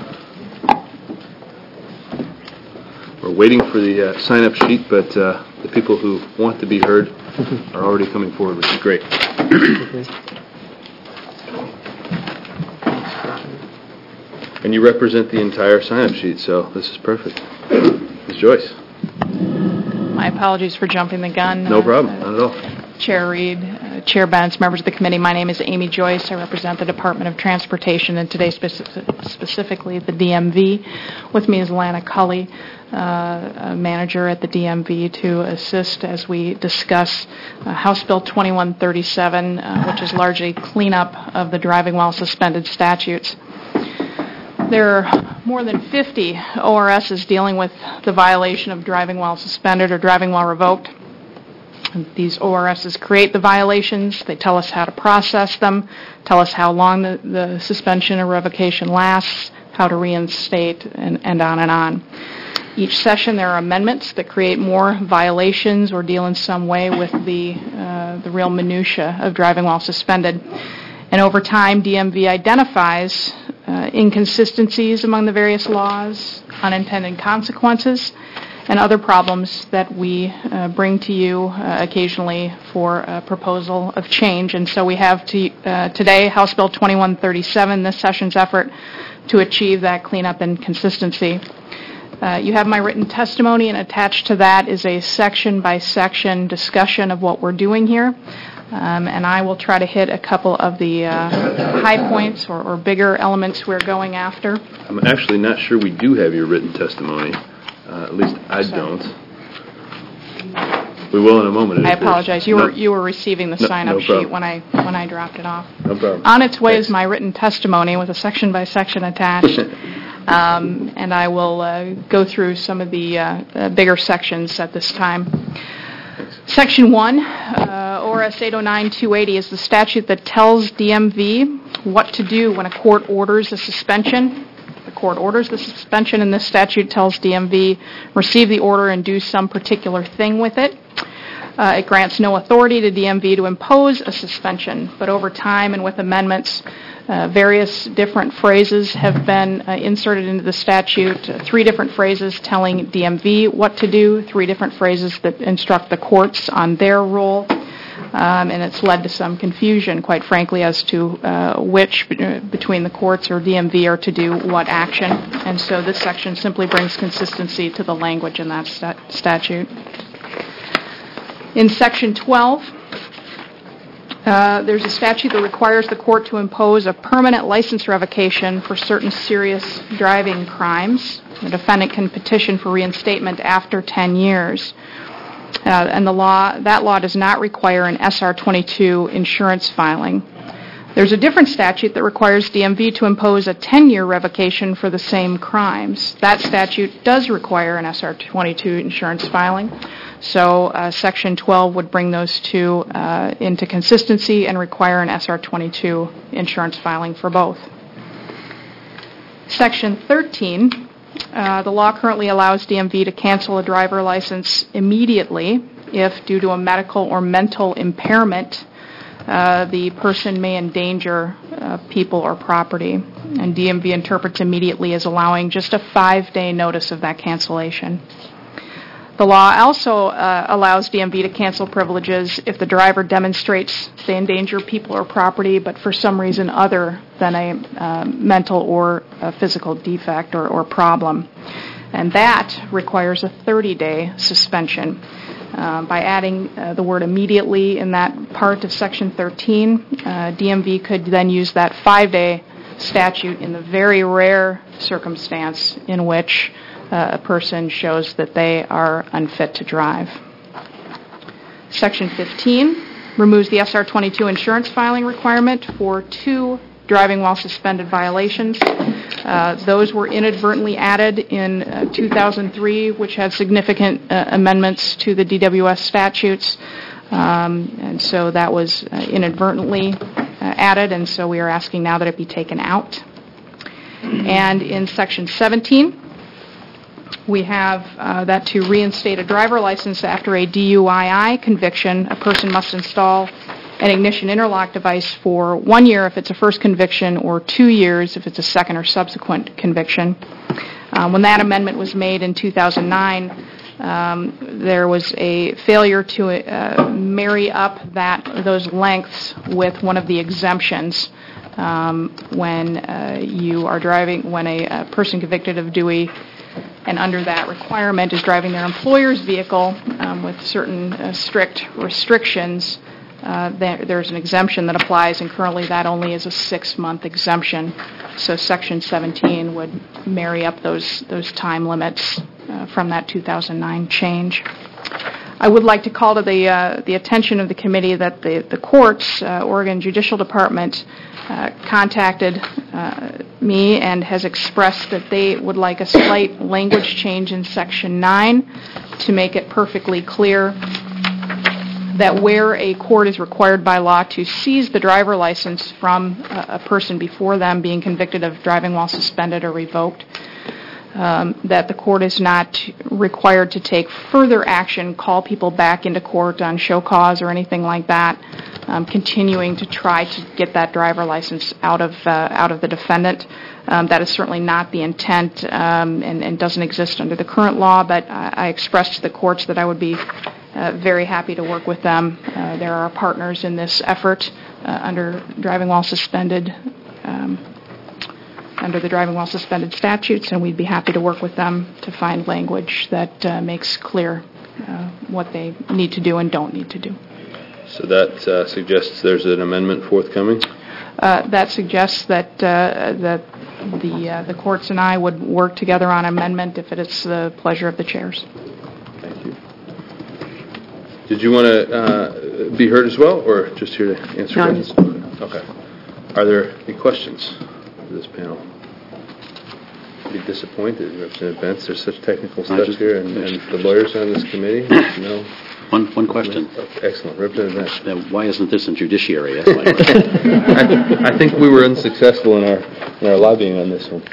We're waiting for the sign-up sheet, but the people who want to be heard are already coming forward, which is great. And you represent the entire sign-up sheet, so this is perfect. Ms. Joyce. My apologies for jumping the gun. No problem, not at all. Chair Reed, Chair Bentz, members of the committee, my name is Amy Joyce. I represent the Department of Transportation and today specifically the DMV. With me is Lana Cully, a manager at the DMV, to assist as we discuss House Bill 2137, which is largely cleanup of the driving while suspended statutes. There are more than 50 ORSs dealing with the violation of driving while suspended or driving while revoked. These ORSs create the violations. They tell us how to process them, tell us how long the suspension or revocation lasts, how to reinstate, and on and on. Each session there are amendments that create more violations or deal in some way with the real minutia of driving while suspended. And over time, DMV identifies inconsistencies among the various laws, unintended consequences, and other problems that we bring to you occasionally for a proposal of change. And so we have today House Bill 2137, this session's effort to achieve that cleanup and consistency. You have my written testimony, and attached to that is a section-by-section discussion of what we're doing here. And I will try to hit a couple of the high points or bigger elements we're going after. I'm actually not sure we do have your written testimony. At least I don't. We will in a moment. I apologize. You were receiving the sign-up sheet when I dropped it off. No problem. On its way is my written testimony with a section-by-section attached. And I will go through some of the bigger sections at this time. Section 1, ORS 809-280, is the statute that tells DMV what to do when a court orders a suspension. The court orders the suspension, and this statute tells DMV receive the order and do some particular thing with it. It grants no authority to DMV to impose a suspension, but over time and with amendments, various different phrases have been inserted into the statute, 3 different phrases telling DMV what to do, 3 different phrases that instruct the courts on their role, and it's led to some confusion, quite frankly, as to which between the courts or DMV are to do what action. And so this section simply brings consistency to the language in that statute. In Section 12, there's a statute that requires the court to impose a permanent license revocation for certain serious driving crimes. The defendant can petition for reinstatement after 10 years. And that law does not require an SR-22 insurance filing. There's a different statute that requires DMV to impose a 10-year revocation for the same crimes. That statute does require an SR-22 insurance filing. So Section 12 would bring those two into consistency and require an SR-22 insurance filing for both. Section 13, the law currently allows DMV to cancel a driver license immediately if, due to a medical or mental impairment, the person may endanger people or property. And DMV interprets immediately as allowing just a 5-day notice of that cancellation. The law also allows DMV to cancel privileges if the driver demonstrates they endanger people or property, but for some reason other than a mental or a physical defect or problem. And that requires a 30-day suspension. By adding the word immediately in that part of Section 13, DMV could then use that 5-day statute in the very rare circumstance in which a person shows that they are unfit to drive. Section 15 removes the SR-22 insurance filing requirement for 2 driving while suspended violations. Those were inadvertently added in 2003, which had significant amendments to the DWS statutes. And so that was inadvertently added, and so we are asking now that it be taken out. And in Section 17, we have that to reinstate a driver license after a DUII conviction, a person must install an ignition interlock device for 1 year if it's a first conviction or 2 years if it's a second or subsequent conviction. When that amendment was made in 2009, there was a failure to marry up those lengths with one of the exemptions when you are driving, when a person convicted of DUI and under that requirement is driving their employer's vehicle with certain strict restrictions. There's an exemption that applies, and currently that only is a 6-month exemption. So Section 17 would marry up those time limits from that 2009 change. I would like to call to the attention of the committee that the courts, Oregon Judicial Department, contacted me and has expressed that they would like a slight language change in Section 9 to make it perfectly clear that where a court is required by law to seize the driver license from a person before them being convicted of driving while suspended or revoked, that the court is not required to take further action, call people back into court on show cause or anything like that, continuing to try to get that driver license out of the defendant. That is certainly not the intent and doesn't exist under the current law, but I expressed to the courts that I would be very happy to work with them. There are partners in this effort under driving while suspended under the driving while suspended statutes, and we'd be happy to work with them to find language that makes clear what they need to do and don't need to do. So that suggests there's an amendment forthcoming? That suggests that the courts and I would work together on amendment if it is the pleasure of the chairs. Thank you. Did you want to be heard as well, or just here to answer questions? Okay. Are there any questions for this panel? I'd be disappointed, Representative Bentz. There's such technical stuff here, and the lawyers on this committee, no. One question. Okay, excellent. Representative Bentz. Now, why isn't this in judiciary? That's my I think we were unsuccessful in our lobbying on this one.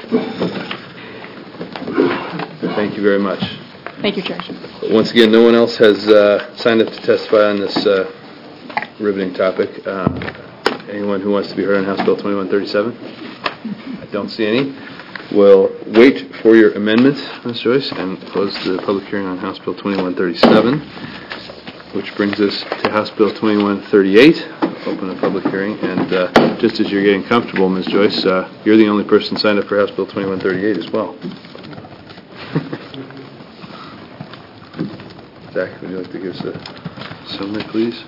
Thank you very much. Thank you, Chair. Once again, no one else has signed up to testify on this riveting topic. Anyone who wants to be heard on House Bill 2137? I don't see any. We'll wait for your amendment, Ms. Joyce, and close the public hearing on House Bill 2137, which brings us to House Bill 2138. Open a public hearing, and just as you're getting comfortable, Ms. Joyce, you're the only person signed up for House Bill 2138 as well. Zach, would you like to give us a summary, please?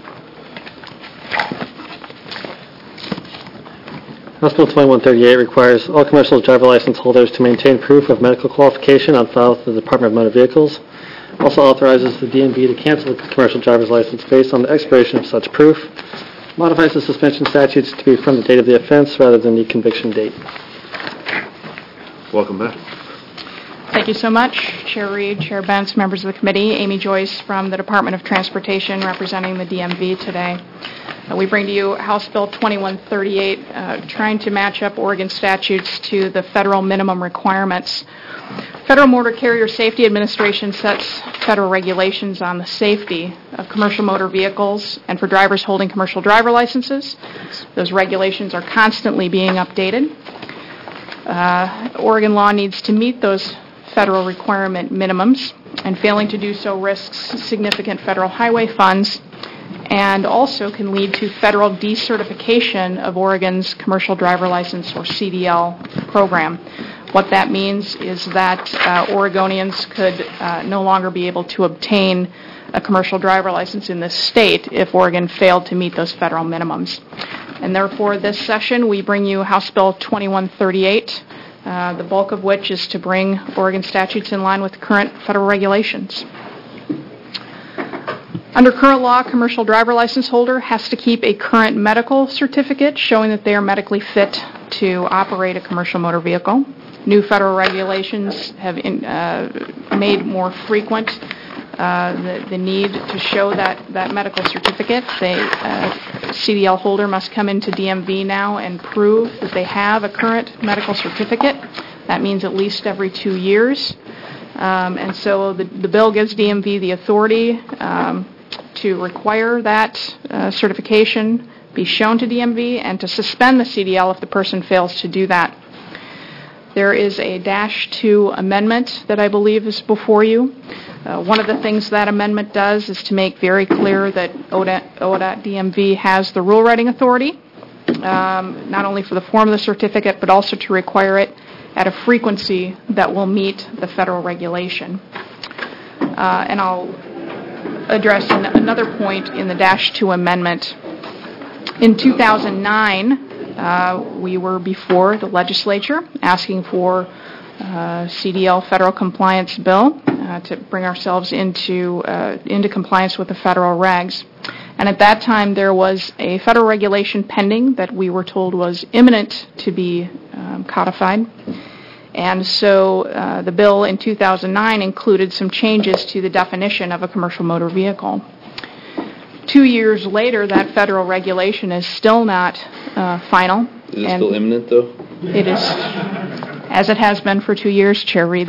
House Bill 2138 requires all commercial driver license holders to maintain proof of medical qualification on file with the Department of Motor Vehicles. Also authorizes the DMV to cancel the commercial driver's license based on the expiration of such proof. Modifies the suspension statutes to be from the date of the offense rather than the conviction date. Welcome back. Thank you so much, Chair Reed, Chair Bentz, members of the committee. Amy Joyce from the Department of Transportation representing the DMV today. We bring to you House Bill 2138, trying to match up Oregon statutes to the federal minimum requirements. Federal Motor Carrier Safety Administration sets federal regulations on the safety of commercial motor vehicles and for drivers holding commercial driver licenses. Those regulations are constantly being updated. Oregon law needs to meet those federal requirement minimums, and failing to do so risks significant federal highway funds and also can lead to federal decertification of Oregon's commercial driver license or CDL program. What that means is that Oregonians could no longer be able to obtain a commercial driver license in this state if Oregon failed to meet those federal minimums. And therefore, this session, we bring you House Bill 2138, the bulk of which is to bring Oregon statutes in line with current federal regulations. Under current law, a commercial driver license holder has to keep a current medical certificate showing that they are medically fit to operate a commercial motor vehicle. New federal regulations have made more frequent the need to show that medical certificate. The CDL holder must come into DMV now and prove that they have a current medical certificate. That means at least every 2 years. And so the bill gives DMV the authority to require that certification be shown to DMV and to suspend the CDL if the person fails to do that. There is a -2 amendment that I believe is before you. One of the things that amendment does is to make very clear that ODOT DMV has the rule writing authority, not only for the form of the certificate, but also to require it at a frequency that will meet the federal regulation. And I'll address another point in the -2 amendment. In 2009, we were before the legislature asking for CDL federal compliance bill to bring ourselves into compliance with the federal regs. And at that time, there was a federal regulation pending that we were told was imminent to be codified. And so the bill in 2009 included some changes to the definition of a commercial motor vehicle. 2 years later, that federal regulation is still not final. Is it still imminent, though? It is, as it has been for 2 years, Chair Reed.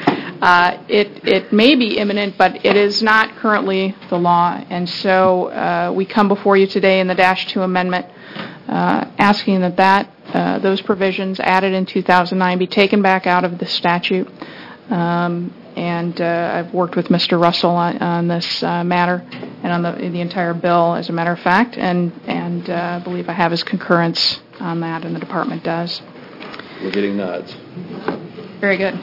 It may be imminent, but it is not currently the law. And so we come before you today in the -2 amendment asking that those provisions added in 2009 be taken back out of the statute. And I've worked with Mr. Russell on this matter and on the entire bill, as a matter of fact, and I believe I have his concurrence on that, and the department does. We're getting nods. Very good.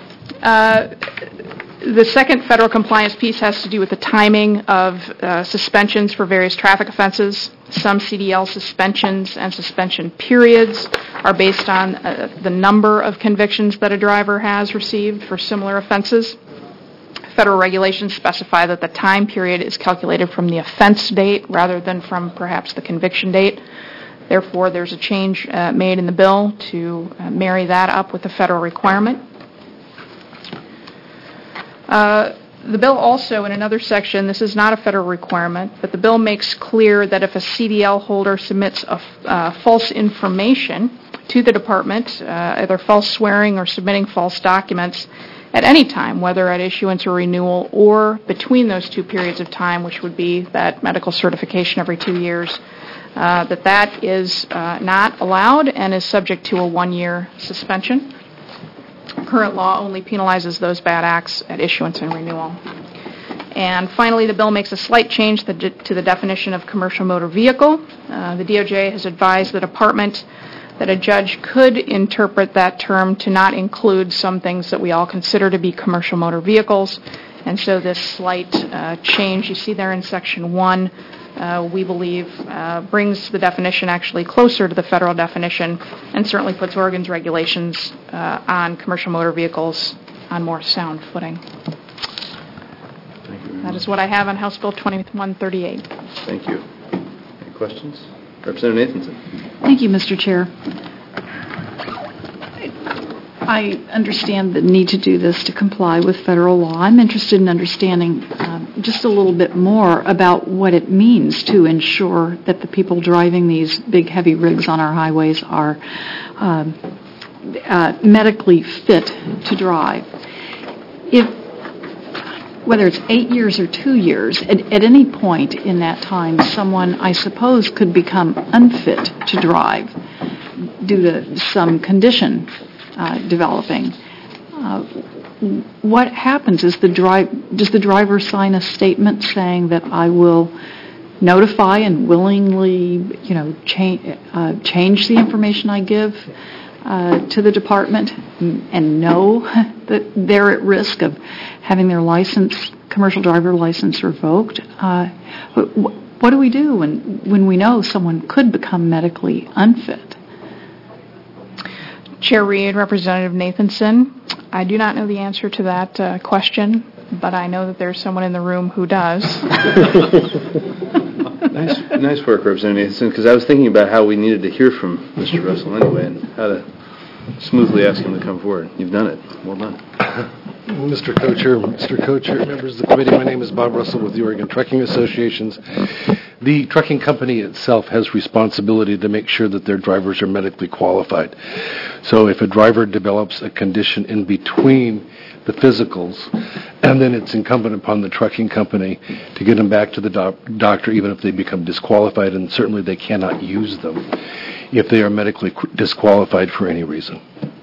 The second federal compliance piece has to do with the timing of suspensions for various traffic offenses. Some CDL suspensions and suspension periods are based on the number of convictions that a driver has received for similar offenses. Federal regulations specify that the time period is calculated from the offense date rather than from perhaps the conviction date. Therefore, there's a change made in the bill to marry that up with the federal requirement. The bill also, in another section, this is not a federal requirement, but the bill makes clear that if a CDL holder submits false information to the department, either false swearing or submitting false documents, at any time, whether at issuance or renewal or between those two periods of time, which would be that medical certification every 2 years, that is not allowed and is subject to a 1-year suspension. Current law only penalizes those bad acts at issuance and renewal. And finally, the bill makes a slight change to the definition of commercial motor vehicle. The DOJ has advised the department that a judge could interpret that term to not include some things that we all consider to be commercial motor vehicles. And so this slight change you see there in Section 1, we believe, brings the definition actually closer to the federal definition and certainly puts Oregon's regulations on commercial motor vehicles on more sound footing. That is what I have on House Bill 2138. Thank you. Any questions? Representative Nathanson. Thank you, Mr. Chair. I understand the need to do this to comply with federal law. I'm interested in understanding just a little bit more about what it means to ensure that the people driving these big, heavy rigs on our highways are medically fit to drive. Whether it's 8 years or 2 years, at any point in that time, someone, I suppose, could become unfit to drive due to some condition developing. What happens? Does the driver sign a statement saying that I will notify and willingly, change the information I give to the department and know that they're at risk of having their commercial driver license revoked? What do we do when we know someone could become medically unfit? Chair Reed, Representative Nathanson, I do not know the answer to that question, but I know that there's someone in the room who does. Nice work, Representative Nathanson, because I was thinking about how we needed to hear from Mr. Russell anyway and how to smoothly ask him to come forward. You've done it. Well done. Mr. Co-Chair, members of the committee, my name is Bob Russell with the Oregon Trucking Associations. The trucking company itself has responsibility to make sure that their drivers are medically qualified. So if a driver develops a condition in between the physicals, and then it's incumbent upon the trucking company to get them back to the doctor even if they become disqualified, and certainly they cannot use them if they are medically disqualified for any reason.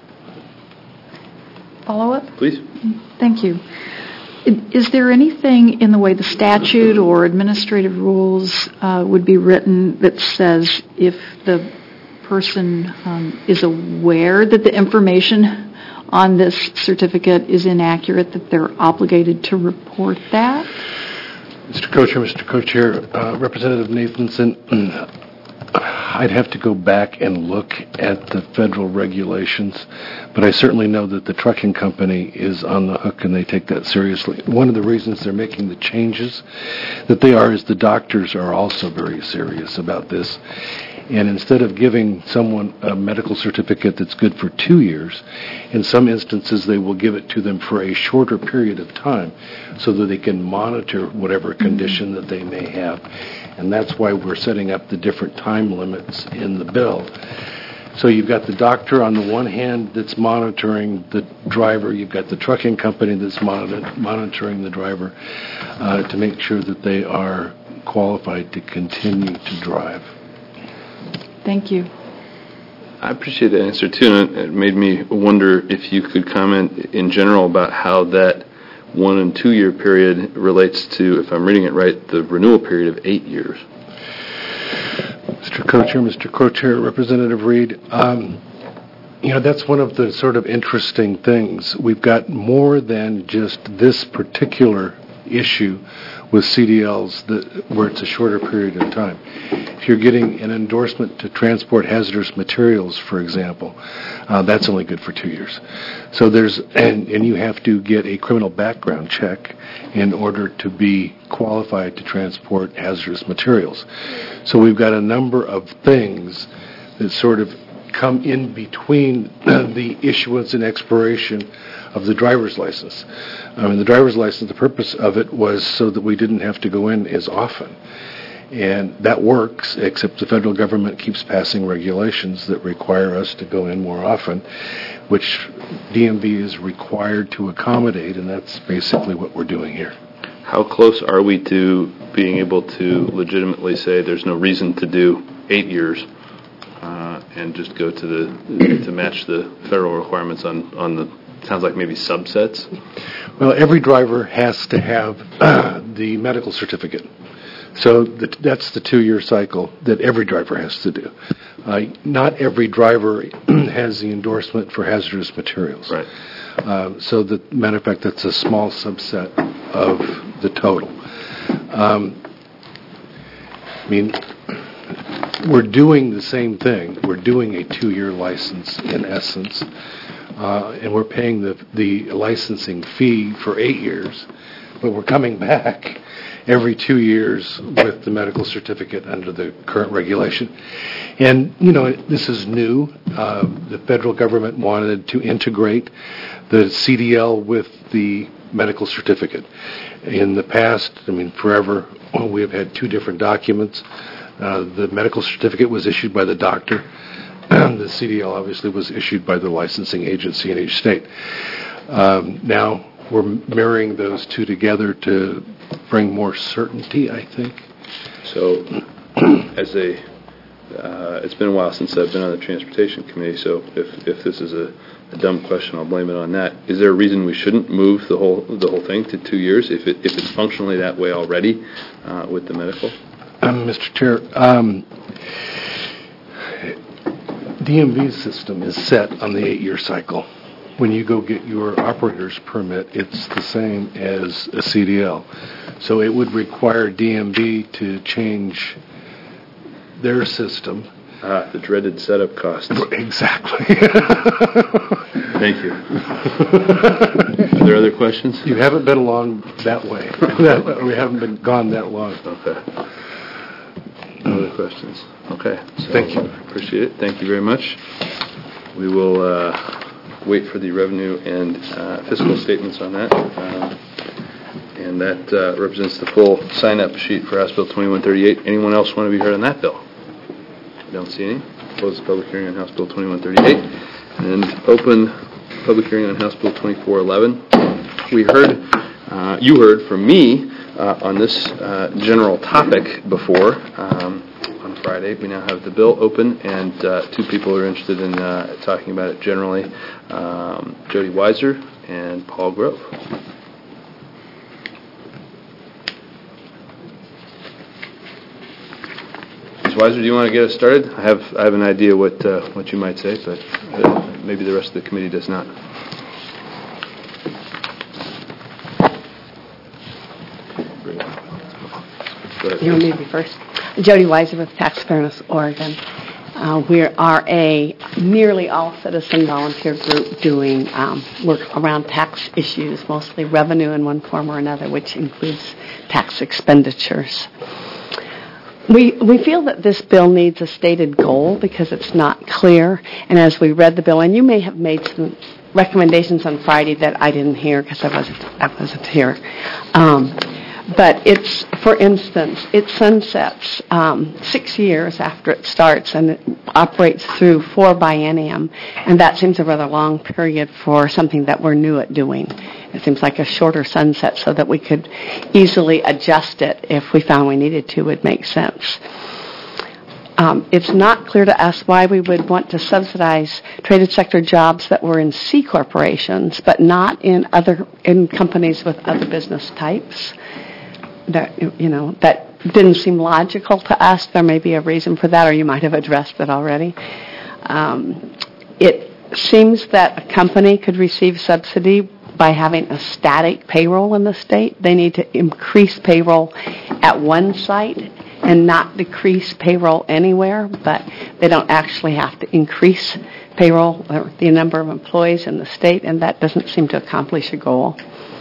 Follow-up? Please. Thank you. Is there anything in the way the statute or administrative rules would be written that says if the person is aware that the information on this certificate is inaccurate, that they're obligated to report that? Mr. Co-Chair, Representative Nathanson, I'd have to go back and look at the federal regulations, but I certainly know that the trucking company is on the hook and they take that seriously. One of the reasons they're making the changes that they are is the doctors are also very serious about this. And instead of giving someone a medical certificate that's good for 2 years, in some instances they will give it to them for a shorter period of time so that they can monitor whatever condition that they may have. And that's why we're setting up the different time limits in the bill. So you've got the doctor on the one hand that's monitoring the driver. You've got the trucking company that's monitoring the driver to make sure that they are qualified to continue to drive. Thank you. I appreciate that answer, too, and it made me wonder if you could comment in general about how that 1 and 2 year period relates to, if I'm reading it right, the renewal period of 8 years. Mr. Co-Chair, Representative Reed, that's one of the sort of interesting things. We've got more than just this particular issue with CDLs where it's a shorter period of time. If you're getting an endorsement to transport hazardous materials, for example, that's only good for 2 years. So and you have to get a criminal background check in order to be qualified to transport hazardous materials. So we've got a number of things that sort of come in between the issuance and expiration of the driver's license. The driver's license, the purpose of it was so that we didn't have to go in as often. And that works, except the federal government keeps passing regulations that require us to go in more often, which DMV is required to accommodate, and that's basically what we're doing here. How close are we to being able to legitimately say there's no reason to do 8 years and just go to match the federal requirements on the, sounds like maybe subsets? Well, every driver has to have the medical certificate. So that's the 2-year cycle that every driver has to do. Not every driver has the endorsement for hazardous materials. Right. So, matter of fact, that's a small subset of the total. We're doing the same thing. We're doing a 2-year license in essence, and we're paying the licensing fee for 8 years, but we're coming back every 2 years with the medical certificate under the current regulation. And, this is new. The federal government wanted to integrate the CDL with the medical certificate. In the past, forever, we have had 2 different documents. The medical certificate was issued by the doctor. The CDL obviously was issued by the licensing agency in each state. Now we're marrying those 2 together to bring more certainty, I think. So, it's been a while since I've been on the Transportation Committee, so if this is a dumb question, I'll blame it on that. Is there a reason we shouldn't move the whole thing to 2 years if it's functionally that way already with the medical? Mr. Chair, DMV's system is set on the 8-year cycle. When you go get your operator's permit, it's the same as a CDL. So it would require DMV to change their system. The dreaded setup costs. Exactly. Thank you. Are there other questions? You haven't been along that way. We haven't gone that long. Okay. No other questions? Okay. So thank you. Appreciate it. Thank you very much. We will wait for the revenue and fiscal statements on that. And that represents the full sign-up sheet for House Bill 2138. Anyone else want to be heard on that bill? I don't see any. Close the public hearing on House Bill 2138. And open public hearing on House Bill 2411. You heard from me on this general topic before on Friday. We now have the bill open, and 2 people are interested in talking about it generally, Jody Weiser and Paul Grove. Ms. Weiser, do you want to get us started? I have an idea what you might say, but maybe the rest of the committee does not. You want me to be first? Jody Weiser with Tax Fairness Oregon. We are a nearly all-citizen volunteer group doing work around tax issues, mostly revenue in one form or another, which includes tax expenditures. We feel that this bill needs a stated goal because it's not clear, and as we read the bill, and you may have made some recommendations on Friday that I didn't hear because I wasn't here. But it's, for instance, it sunsets 6 years after it starts and it operates through 4 biennium, and that seems a rather long period for something that we're new at doing. It seems like a shorter sunset so that we could easily adjust it if we found we needed to would make sense. It's not clear to us why we would want to subsidize traded sector jobs that were in C corporations, but not in companies with other business types. That didn't seem logical to us. There may be a reason for that, or you might have addressed it already. seems that a company could receive subsidy by having a static payroll in the state. They need to increase payroll at one site and not decrease payroll anywhere, but they don't actually have to increase payroll or the number of employees in the state, and that doesn't seem to accomplish a goal.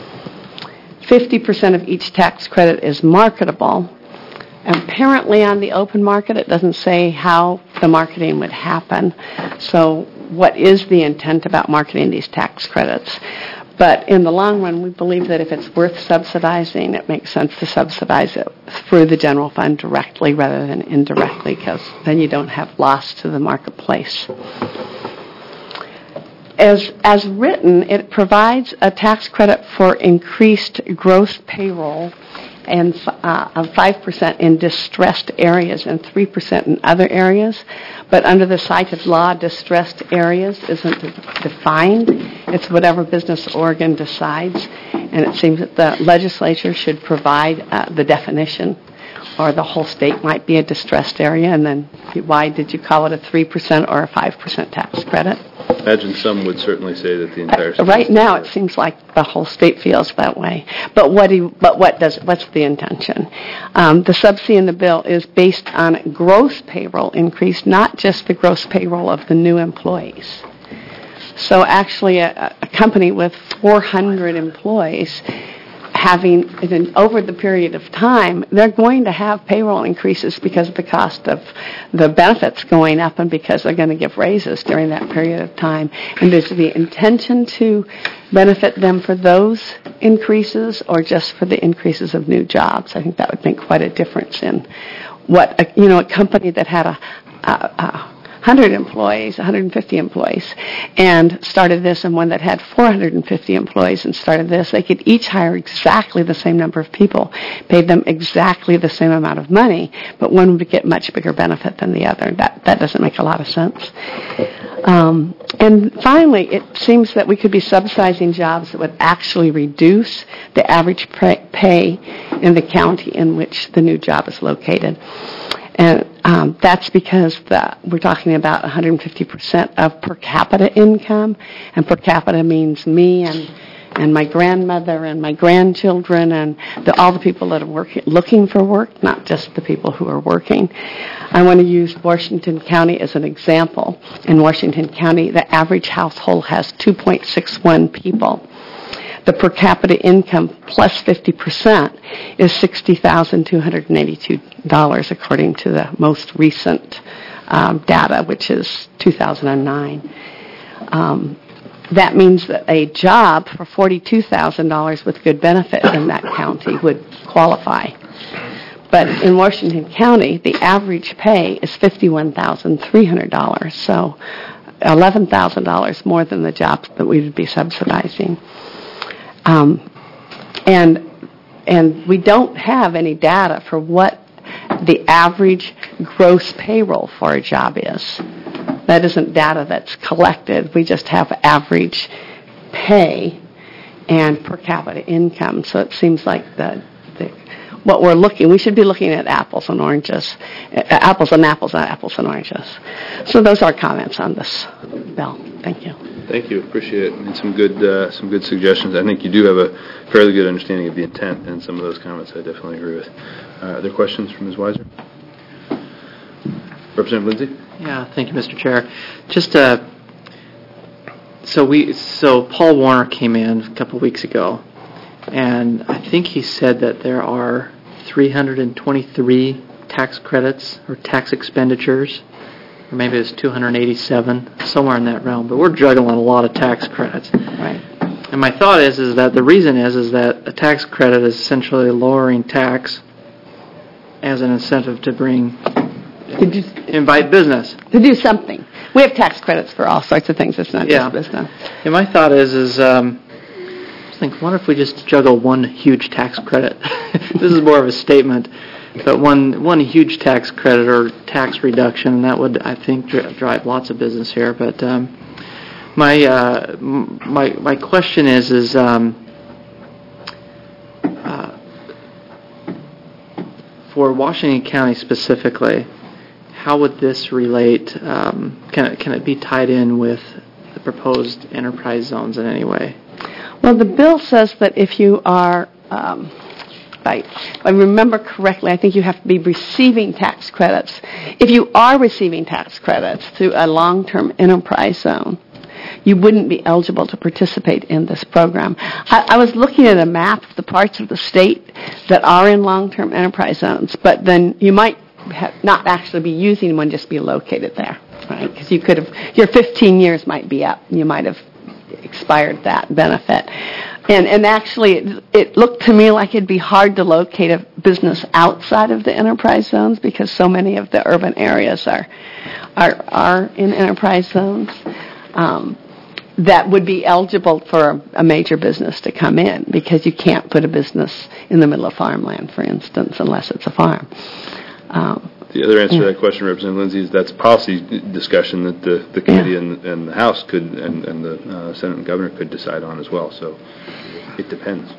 50% of each tax credit is marketable. Apparently on the open market, it doesn't say how the marketing would happen. So what is the intent about marketing these tax credits? But in the long run, we believe that if it's worth subsidizing, it makes sense to subsidize it through the general fund directly rather than indirectly, because then you don't have loss to the marketplace. As written, it provides a tax credit for increased gross payroll and of 5% in distressed areas and 3% in other areas. But under the cited law, distressed areas isn't defined. It's whatever Business Oregon decides. And it seems that the legislature should provide the definition, or the whole state might be a distressed area. And then why did you call it a 3% or a 5% tax credit? I imagine some would certainly say that the entire state. Right now, it seems like the whole state feels that way. But what's the intention? The subsidy in the bill is based on gross payroll increase, not just the gross payroll of the new employees. So actually, a company with 400 employees having, over the period of time, they're going to have payroll increases because of the cost of the benefits going up and because they're going to give raises during that period of time. And is the intention to benefit them for those increases or just for the increases of new jobs? I think that would make quite a difference in what, a company that had a 100 employees, 150 employees, and started this, and one that had 450 employees and started this, they could each hire exactly the same number of people, paid them exactly the same amount of money, but one would get much bigger benefit than the other. That doesn't make a lot of sense. And finally, it seems that we could be subsidizing jobs that would actually reduce the average pay in the county in which the new job is located. And that's because we're talking about 150% of per capita income, and per capita means me and my grandmother and my grandchildren and all the people that are looking for work, not just the people who are working. I want to use Washington County as an example. In Washington County, the average household has 2.61 people. The per capita income plus 50% is $60,282 according to the most recent data, which is 2009. That means that a job for $42,000 with good benefit in that county would qualify. But in Washington County, the average pay is $51,300, so $11,000 more than the jobs that we would be subsidizing. And we don't have any data for what the average gross payroll for a job is. That isn't data that's collected. We just have average pay and per capita income. So it seems like what we should be looking at apples and oranges. Apples and apples, not apples and oranges. So those are comments on this bill. Thank you. Thank you. Appreciate it. And some good suggestions. I think you do have a fairly good understanding of the intent, and some of those comments I definitely agree with. Other questions from Ms. Weiser? Representative Lindsay? Yeah, thank you, Mr. Chair. Just so Paul Warner came in a couple weeks ago, and I think he said that there are 323 tax credits or tax expenditures, or maybe it's 287, somewhere in that realm. But we're juggling a lot of tax credits. Right. And my thought is that the reason is that a tax credit is essentially lowering tax as an incentive to invite business. To do something. We have tax credits for all sorts of things. It's not just business. And my thought is wonder if we just juggle one huge tax credit. This is more of a statement, but one huge tax credit or tax reduction, and that would, I think, drive lots of business here. But my question is for Washington County specifically, how would this relate? Can it be tied in with the proposed enterprise zones in any way? Well, the bill says that if you are, if I remember correctly, I think you have to be receiving tax credits. If you are receiving tax credits through a long-term enterprise zone, you wouldn't be eligible to participate in this program. I was looking at a map of the parts of the state that are in long-term enterprise zones, but then you might not actually be using one, just be located there, right? Because you could have, your 15 years might be up, and you might have expired that benefit. And actually, it looked to me like it'd be hard to locate a business outside of the enterprise zones because so many of the urban areas are in enterprise zones. That would be eligible for a major business to come in, because you can't put a business in the middle of farmland, for instance, unless it's a farm. The other answer to that question, Representative Lindsay, is that's a policy discussion that the committee and the House could, and the Senate and Governor could decide on as well. So it depends.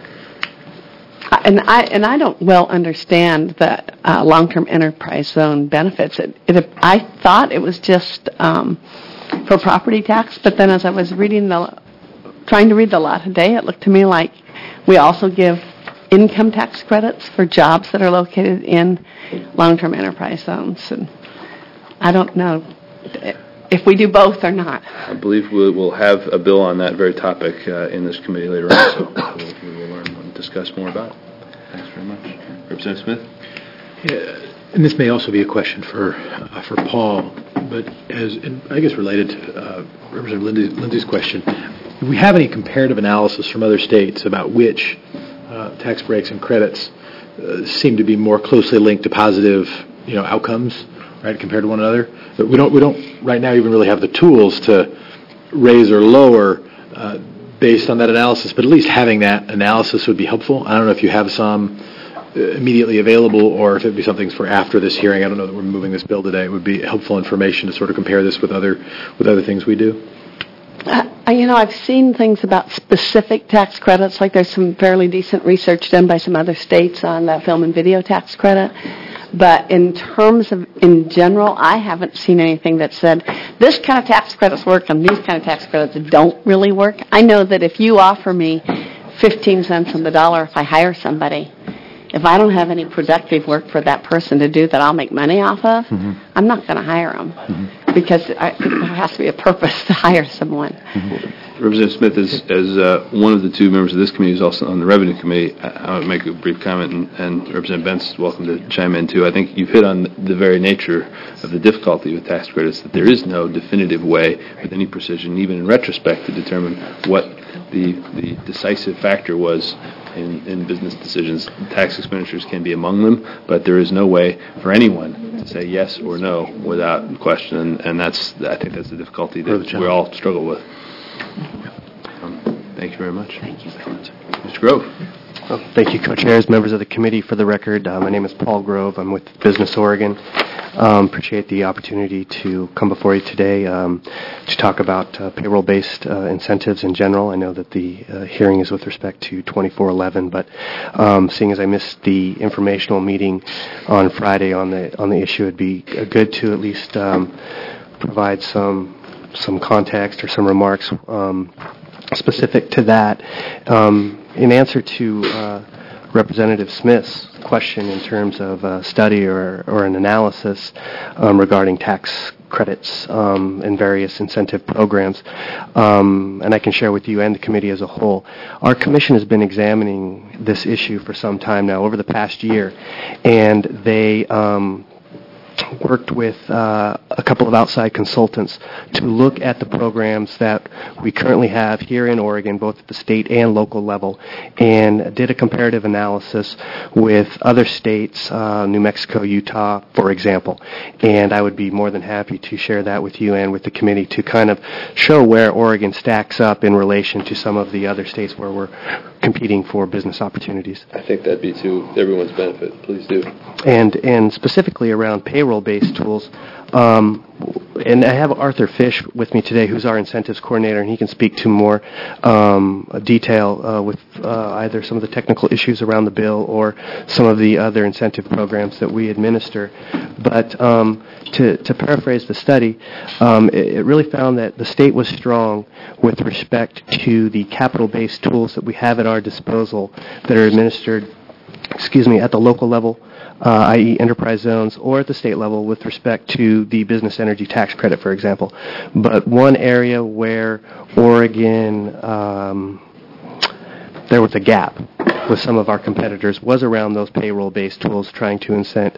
And I don't well understand the long-term enterprise zone benefits. I thought it was just for property tax, but then as I was trying to read the law today, it looked to me like we also give income tax credits for jobs that are located in long-term enterprise zones. And I don't know if we do both or not. I believe we'll have a bill on that very topic in this committee later on, so we will learn and discuss more about it. Thanks very much. Representative Smith? Yeah, and this may also be a question for Paul, but I guess related to Representative Lindsay's question, do we have any comparative analysis from other states about which tax breaks and credits seem to be more closely linked to positive, outcomes, right, compared to one another? But we don't right now even really have the tools to raise or lower based on that analysis. But at least having that analysis would be helpful. I don't know if you have some immediately available, or if it would be something for after this hearing. I don't know that we're moving this bill today. It would be helpful information to sort of compare this with other things we do. I've seen things about specific tax credits, like there's some fairly decent research done by some other states on the film and video tax credit. But in terms of, in general, I haven't seen anything that said, this kind of tax credits work and these kind of tax credits don't really work. I know that if you offer me 15 cents on the dollar if I hire somebody, if I don't have any productive work for that person to do that I'll make money off of, I'm not going to hire them, because there has to be a purpose to hire someone. Representative Smith, as one of the two members of this committee who's also on the Revenue Committee, I want to make a brief comment, and Representative Bentz is welcome to chime in too. I think you've hit on the very nature of the difficulty with tax credits, that there is no definitive way with any precision, even in retrospect, to determine what the decisive factor was in business decisions. Tax expenditures can be among them, but there is no way for anyone to say yes or no without question, and I think that's the difficulty that we all struggle with. Thank you very much. Thank you. Mr. Grove. Thank you, co-chairs, members of the committee. For the record, my name is Paul Grove. I'm with Business Oregon. Appreciate the opportunity to come before you today to talk about payroll-based incentives in general. I know that the hearing is with respect to 2411, but seeing as I missed the informational meeting on Friday on the issue, it'd be good to at least provide some context or some remarks specific to that. In answer to Representative Smith's question in terms of a study or an analysis regarding tax credits and various incentive programs, and I can share with you and the committee as a whole, our commission has been examining this issue for some time now, over the past year, and they worked with a couple of outside consultants to look at the programs that we currently have here in Oregon, both at the state and local level, and did a comparative analysis with other states, New Mexico, Utah, for example. And I would be more than happy to share that with you and with the committee to kind of show where Oregon stacks up in relation to some of the other states where we're competing for business opportunities. I think that'd be to everyone's benefit. Please do. And specifically around payroll-based tools, and I have Arthur Fish with me today, who's our incentives coordinator, and he can speak to more detail with either some of the technical issues around the bill or some of the other incentive programs that we administer. But to paraphrase the study, it really found that the state was strong with respect to the capital-based tools that we have at our disposal that are administered, at the local level, i.e. enterprise zones, or at the state level with respect to the business energy tax credit, for example. But one area where Oregon, there was a gap with some of our competitors was around those payroll-based tools trying to incent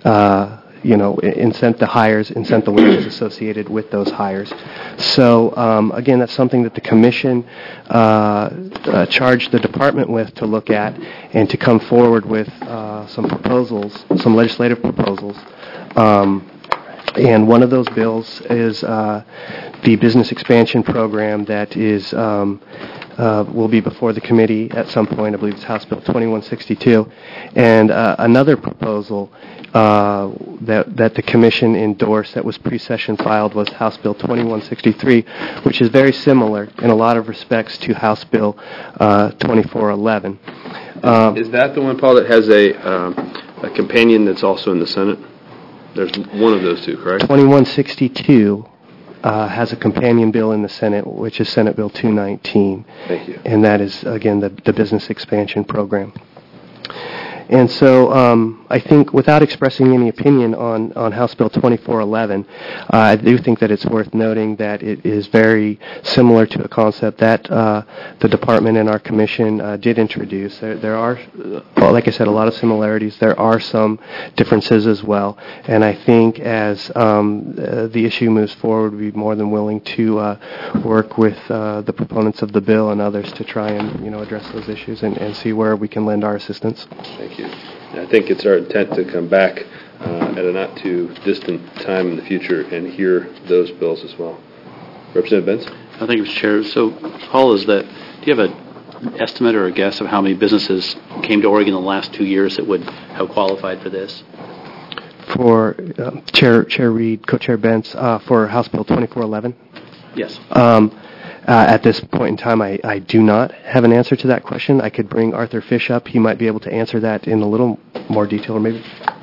the hires, incent the wages associated with those hires. So, again, that's something that the Commission charged the Department with to look at and to come forward with some proposals, some legislative proposals. And one of those bills is the Business Expansion Program that is will be before the committee at some point. I believe it's House Bill 2162. And another proposal that the Commission endorsed that was pre-session filed was House Bill 2163, which is very similar in a lot of respects to House Bill 2411. Is that the one, Paul, that has a companion that's also in the Senate? There's one of those two, correct? 2162 has a companion bill in the Senate, which is Senate Bill 219. Thank you. And that is, again, the Business Expansion Program. And so I think without expressing any opinion on House Bill 2411, I do think that it's worth noting that it is very similar to a concept that the Department and our Commission did introduce. There are, like I said, a lot of similarities. There are some differences as well. And I think as the issue moves forward, we'd be more than willing to work with the proponents of the bill and others to try and address those issues and see where we can lend our assistance. Thank you. I think it's our intent to come back at a not too distant time in the future and hear those bills as well. Representative Benz? Thank you, Mr. Chair. So, Paul, do you have an estimate or a guess of how many businesses came to Oregon in the last 2 years that would have qualified for this? For Chair Reed, Co-Chair Benz, for House Bill 2411? Yes. At this point in time, I do not have an answer to that question. I could bring Arthur Fish up. He might be able to answer that in a little more detail, or maybe.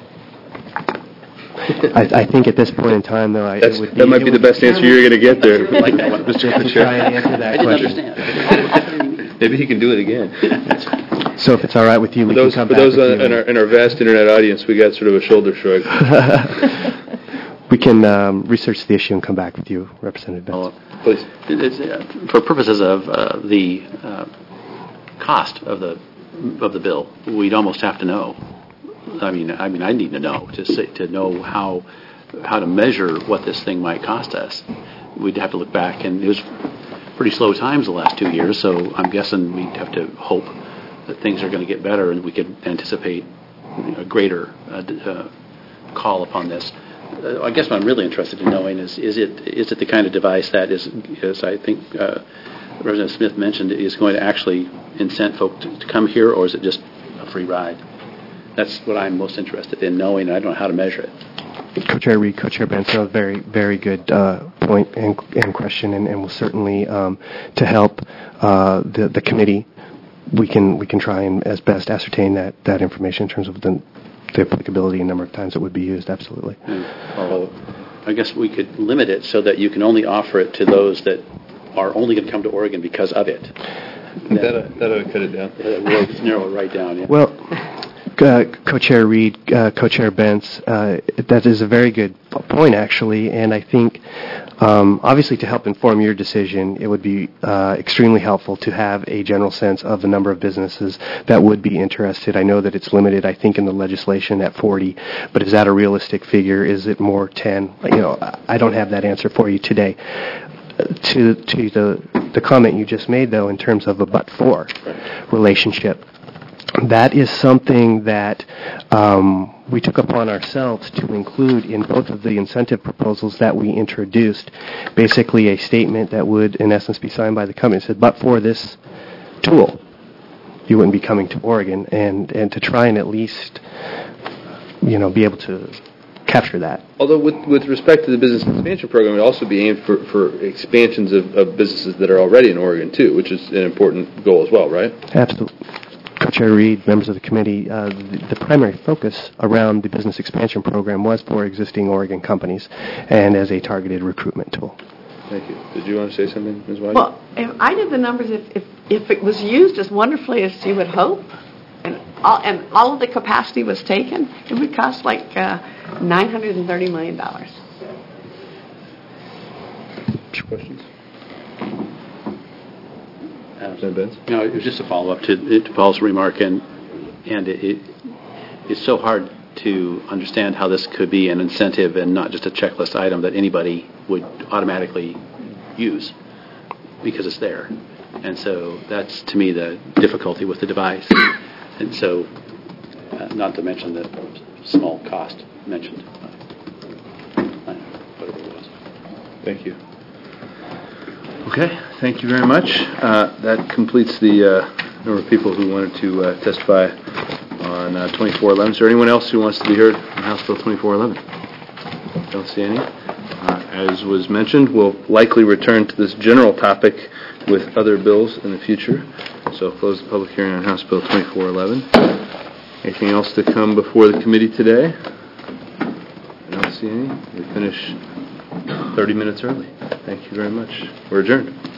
I think at this point in time, though, that might be the best answer you're going to get there. Like that one, Mr. Chair. Try and answer that question. Understand. Maybe he can do it again. So if it's all right with you, we can come back. For those in our vast internet audience, we got sort of a shoulder shrug. We can research the issue and come back with you, Representative Benz. Please. For purposes of the cost of the bill, we'd almost have to know. I mean, I need to know to know how to measure what this thing might cost us. We'd have to look back, and it was pretty slow times the last 2 years. So I'm guessing we'd have to hope that things are going to get better, and we could anticipate a greater call upon this. I guess what I'm really interested in knowing is it the kind of device that is, as I think Representative Smith mentioned, is going to actually incent folk to come here, or is it just a free ride? That's what I'm most interested in knowing. I don't know how to measure it. Co-Chair Reed, Co-Chair Benson, very, very good point and question, and will certainly to help the committee, we can try and as best ascertain that information in terms of the applicability and number of times it would be used. Absolutely. I guess we could limit it so that you can only offer it to those that are only going to come to Oregon because of it. That would cut it down. We'll narrow it right down. Yeah. Well, Co-Chair Reed, Co-Chair Benz, that is a very good point, actually, and I think obviously to help inform your decision, it would be extremely helpful to have a general sense of the number of businesses that would be interested. I know that it's limited, I think, in the legislation at 40, but is that a realistic figure? Is it more 10? I don't have that answer for you today. To the comment you just made, though, in terms of a but-for relationship, that is something that we took upon ourselves to include in both of the incentive proposals that we introduced. Basically, a statement that would, in essence, be signed by the company. It said, but for this tool, you wouldn't be coming to Oregon. And to try and at least, be able to capture that. Although with respect to the business expansion program, it would also be aimed for expansions of businesses that are already in Oregon, too, which is an important goal as well, right? Absolutely. Co-Chair Reed, members of the committee, the primary focus around the business expansion program was for existing Oregon companies and as a targeted recruitment tool. Thank you. Did you want to say something, Ms. White? Well, if I did the numbers, if it was used as wonderfully as you would hope, and all of the capacity was taken, it would cost like $930 million. Questions? No, it was just a follow-up to Paul's remark, and it's so hard to understand how this could be an incentive and not just a checklist item that anybody would automatically use because it's there. And so that's, to me, the difficulty with the device. And so, not to mention the small cost mentioned, whatever it was. Thank you. Okay, thank you very much. That completes the number of people who wanted to testify on 2411. Is there anyone else who wants to be heard on House Bill 2411? Don't see any. As was mentioned, we'll likely return to this general topic with other bills in the future. So I'll close the public hearing on House Bill 2411. Anything else to come before the committee today? I don't see any. We finish 30 minutes early. Thank you very much. We're adjourned.